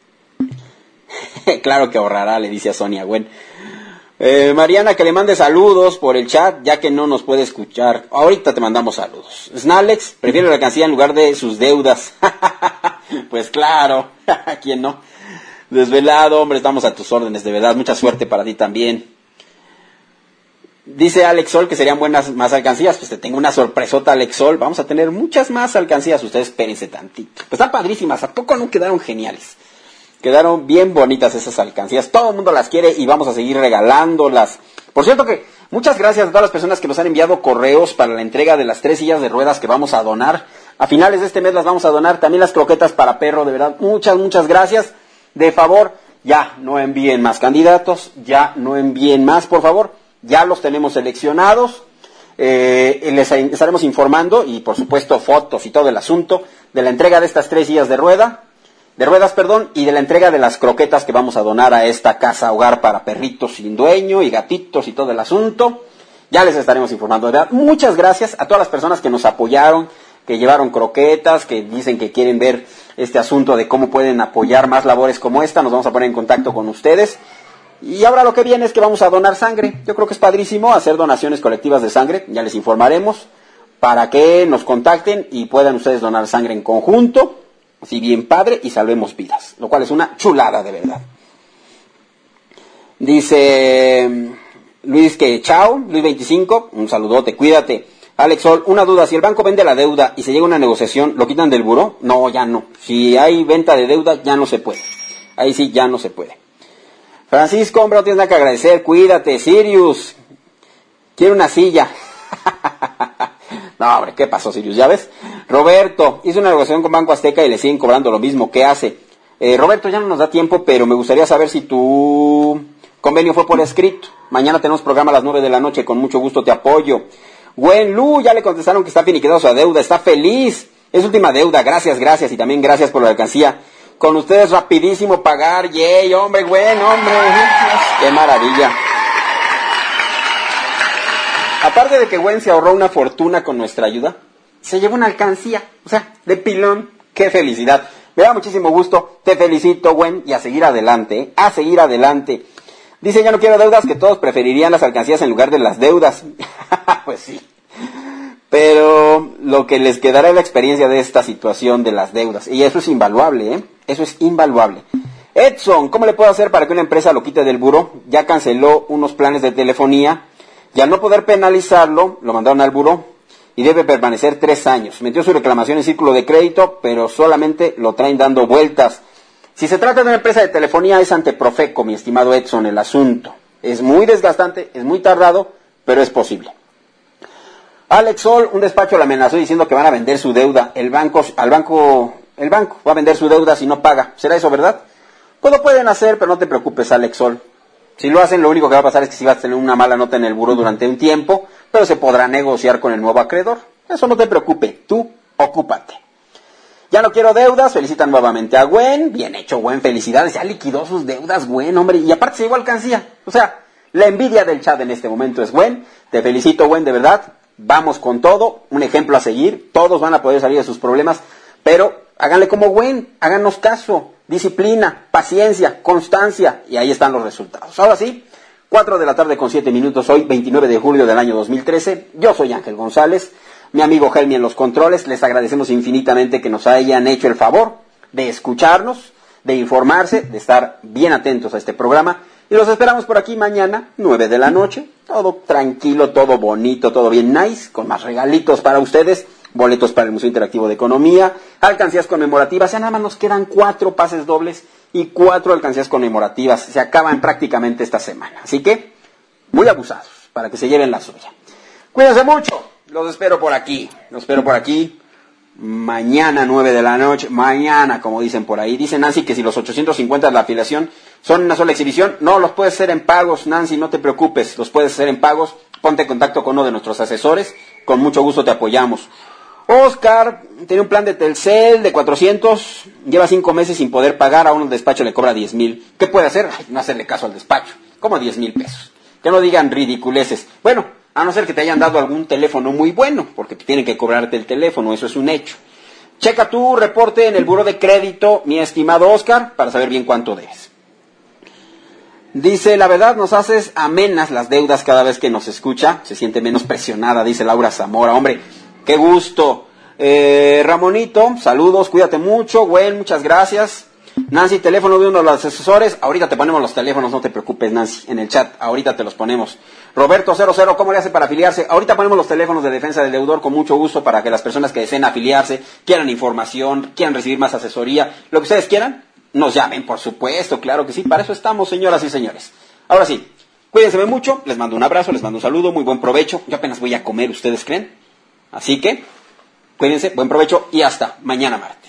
Claro que ahorrará, le dice a Sonia Gwen. Eh, Mariana, que le mande saludos por el chat, ya que no nos puede escuchar. Ahorita te mandamos saludos. Snalex, prefiere la alcancía en lugar de sus deudas. Pues claro, ¿quién no? Desvelado, hombre, estamos a tus órdenes, de verdad. Mucha suerte para ti también. Dice Alex Sol que serían buenas más alcancías. Pues te tengo una sorpresota, Alex Sol. Vamos a tener muchas más alcancías. Ustedes espérense tantito. Pues están padrísimas. ¿A poco no quedaron geniales? Quedaron bien bonitas esas alcancías. Todo el mundo las quiere y vamos a seguir regalándolas. Por cierto que muchas gracias a todas las personas que nos han enviado correos para la entrega de las tres sillas de ruedas que vamos a donar. A finales de este mes las vamos a donar. También las croquetas para perro. De verdad, muchas, muchas gracias. De favor, ya no envíen más candidatos. Ya no envíen más, por favor. Ya los tenemos seleccionados, eh, les estaremos informando y por supuesto fotos y todo el asunto de la entrega de estas tres sillas de rueda, de ruedas, perdón, y de la entrega de las croquetas que vamos a donar a esta casa hogar para perritos sin dueño y gatitos y todo el asunto. Ya les estaremos informando, de verdad. Muchas gracias a todas las personas que nos apoyaron, que llevaron croquetas, que dicen que quieren ver este asunto de cómo pueden apoyar más labores como esta. Nos vamos a poner en contacto con ustedes. Y ahora lo que viene es que vamos a donar sangre. Yo creo que es padrísimo hacer donaciones colectivas de sangre. Ya les informaremos para que nos contacten y puedan ustedes donar sangre en conjunto. Así bien padre y salvemos vidas. Lo cual es una chulada de verdad. Dice Luis que chao, Luis veinticinco, un saludote, cuídate. Alex Sol, una duda, si el banco vende la deuda y se llega a una negociación, ¿lo quitan del buró? No, ya no. Si hay venta de deuda, ya no se puede. Ahí sí, ya no se puede. Francisco, hombre, no tienes nada que agradecer, cuídate. Sirius, quiero una silla. No, hombre, ¿qué pasó, Sirius? ¿Ya ves? Roberto, hizo una negociación con Banco Azteca y le siguen cobrando lo mismo. ¿Qué hace? Eh, Roberto, ya no nos da tiempo, pero me gustaría saber si tu convenio fue por escrito. Mañana tenemos programa a las nueve de la noche, con mucho gusto te apoyo. Gwen Lu, ya le contestaron que está finiquitado su deuda, está feliz. Es última deuda, gracias, gracias, y también gracias por la alcancía. Con ustedes rapidísimo pagar, yay, hombre, Gwen, hombre, qué maravilla. Aparte de que Gwen se ahorró una fortuna con nuestra ayuda, se llevó una alcancía, o sea, de pilón, ¡Qué felicidad! Me da muchísimo gusto, te felicito, Gwen, y a seguir adelante, ¿eh? A seguir adelante. Dice, ya no quiero deudas, que todos preferirían las alcancías en lugar de las deudas. Pues sí. Pero lo que les quedará es la experiencia de esta situación de las deudas. Y eso es invaluable, ¿eh? Eso es invaluable. Edson, ¿cómo le puedo hacer para que una empresa lo quite del buró? Ya canceló unos planes de telefonía. Y al no poder penalizarlo, lo mandaron al buró. Y debe permanecer tres años. Metió su reclamación en círculo de crédito, pero solamente lo traen dando vueltas. Si se trata de una empresa de telefonía, es ante Profeco, mi estimado Edson, el asunto. Es muy desgastante, es muy tardado, pero es posible. Alex Sol, un despacho le amenazó diciendo que van a vender su deuda. El banco, al banco, el banco va a vender su deuda si no paga. ¿Será eso verdad? Pues lo pueden hacer, pero no te preocupes, Alex Sol. Si lo hacen, lo único que va a pasar es que si vas a tener una mala nota en el buró durante un tiempo, pero se podrá negociar con el nuevo acreedor. Eso no te preocupe, tú ocúpate. Ya no quiero deudas, felicitan nuevamente a Gwen. Bien hecho, Gwen, felicidades. Ya liquidó sus deudas, Gwen, hombre. Y aparte se llevó alcancía. O sea, la envidia del chat en este momento es Gwen. Te felicito, Gwen, de verdad. Vamos con todo. Un ejemplo a seguir. Todos van a poder salir de sus problemas. Pero háganle como Gwen. Háganos caso. Disciplina, paciencia, constancia. Y ahí están los resultados. Ahora sí, cuatro de la tarde con siete minutos. Hoy, veintinueve de julio del año dos mil trece. Yo soy Ángel González. Mi amigo Helmi en los controles, les agradecemos infinitamente que nos hayan hecho el favor de escucharnos, de informarse, de estar bien atentos a este programa. Y los esperamos por aquí mañana, nueve de la noche. Todo tranquilo, todo bonito, todo bien nice, con más regalitos para ustedes. Boletos para el Museo Interactivo de Economía, alcancías conmemorativas. Ya nada más nos quedan cuatro pases dobles y cuatro alcancías conmemorativas. Se acaban prácticamente esta semana. Así que, muy abusados, para que se lleven la suya. Cuídense mucho. Los espero por aquí, los espero por aquí, mañana nueve de la noche, mañana como dicen por ahí. Dice Nancy que si los ochocientos cincuenta de la afiliación son una sola exhibición, no, los puedes hacer en pagos, Nancy, no te preocupes, los puedes hacer en pagos, ponte en contacto con uno de nuestros asesores, con mucho gusto te apoyamos. Oscar tiene un plan de Telcel de cuatrocientos, lleva cinco meses sin poder pagar, a uno el despacho le cobra diez mil. ¿Qué puede hacer? Ay, no hacerle caso al despacho, como diez mil pesos. Que no digan ridiculeces. Bueno, a no ser que te hayan dado algún teléfono muy bueno, porque tienen que cobrarte el teléfono, eso es un hecho. Checa tu reporte en el buró de crédito, mi estimado Oscar, para saber bien cuánto debes. Dice, la verdad nos haces amenas las deudas cada vez que nos escucha, se siente menos presionada, dice Laura Zamora. Hombre, qué gusto. Eh, Ramonito, saludos, cuídate mucho. Gwen, muchas gracias. Nancy, teléfono de uno de los asesores. Ahorita te ponemos los teléfonos, no te preocupes, Nancy, en el chat. Ahorita te los ponemos. Roberto cero cero, ¿cómo le hace para afiliarse? Ahorita ponemos los teléfonos de defensa del deudor con mucho gusto para que las personas que deseen afiliarse, quieran información, quieran recibir más asesoría, lo que ustedes quieran, nos llamen, por supuesto, claro que sí. Para eso estamos, señoras y señores. Ahora sí, cuídense mucho, les mando un abrazo, les mando un saludo, muy buen provecho. Yo apenas voy a comer, ¿ustedes creen? Así que, cuídense, buen provecho y hasta mañana martes.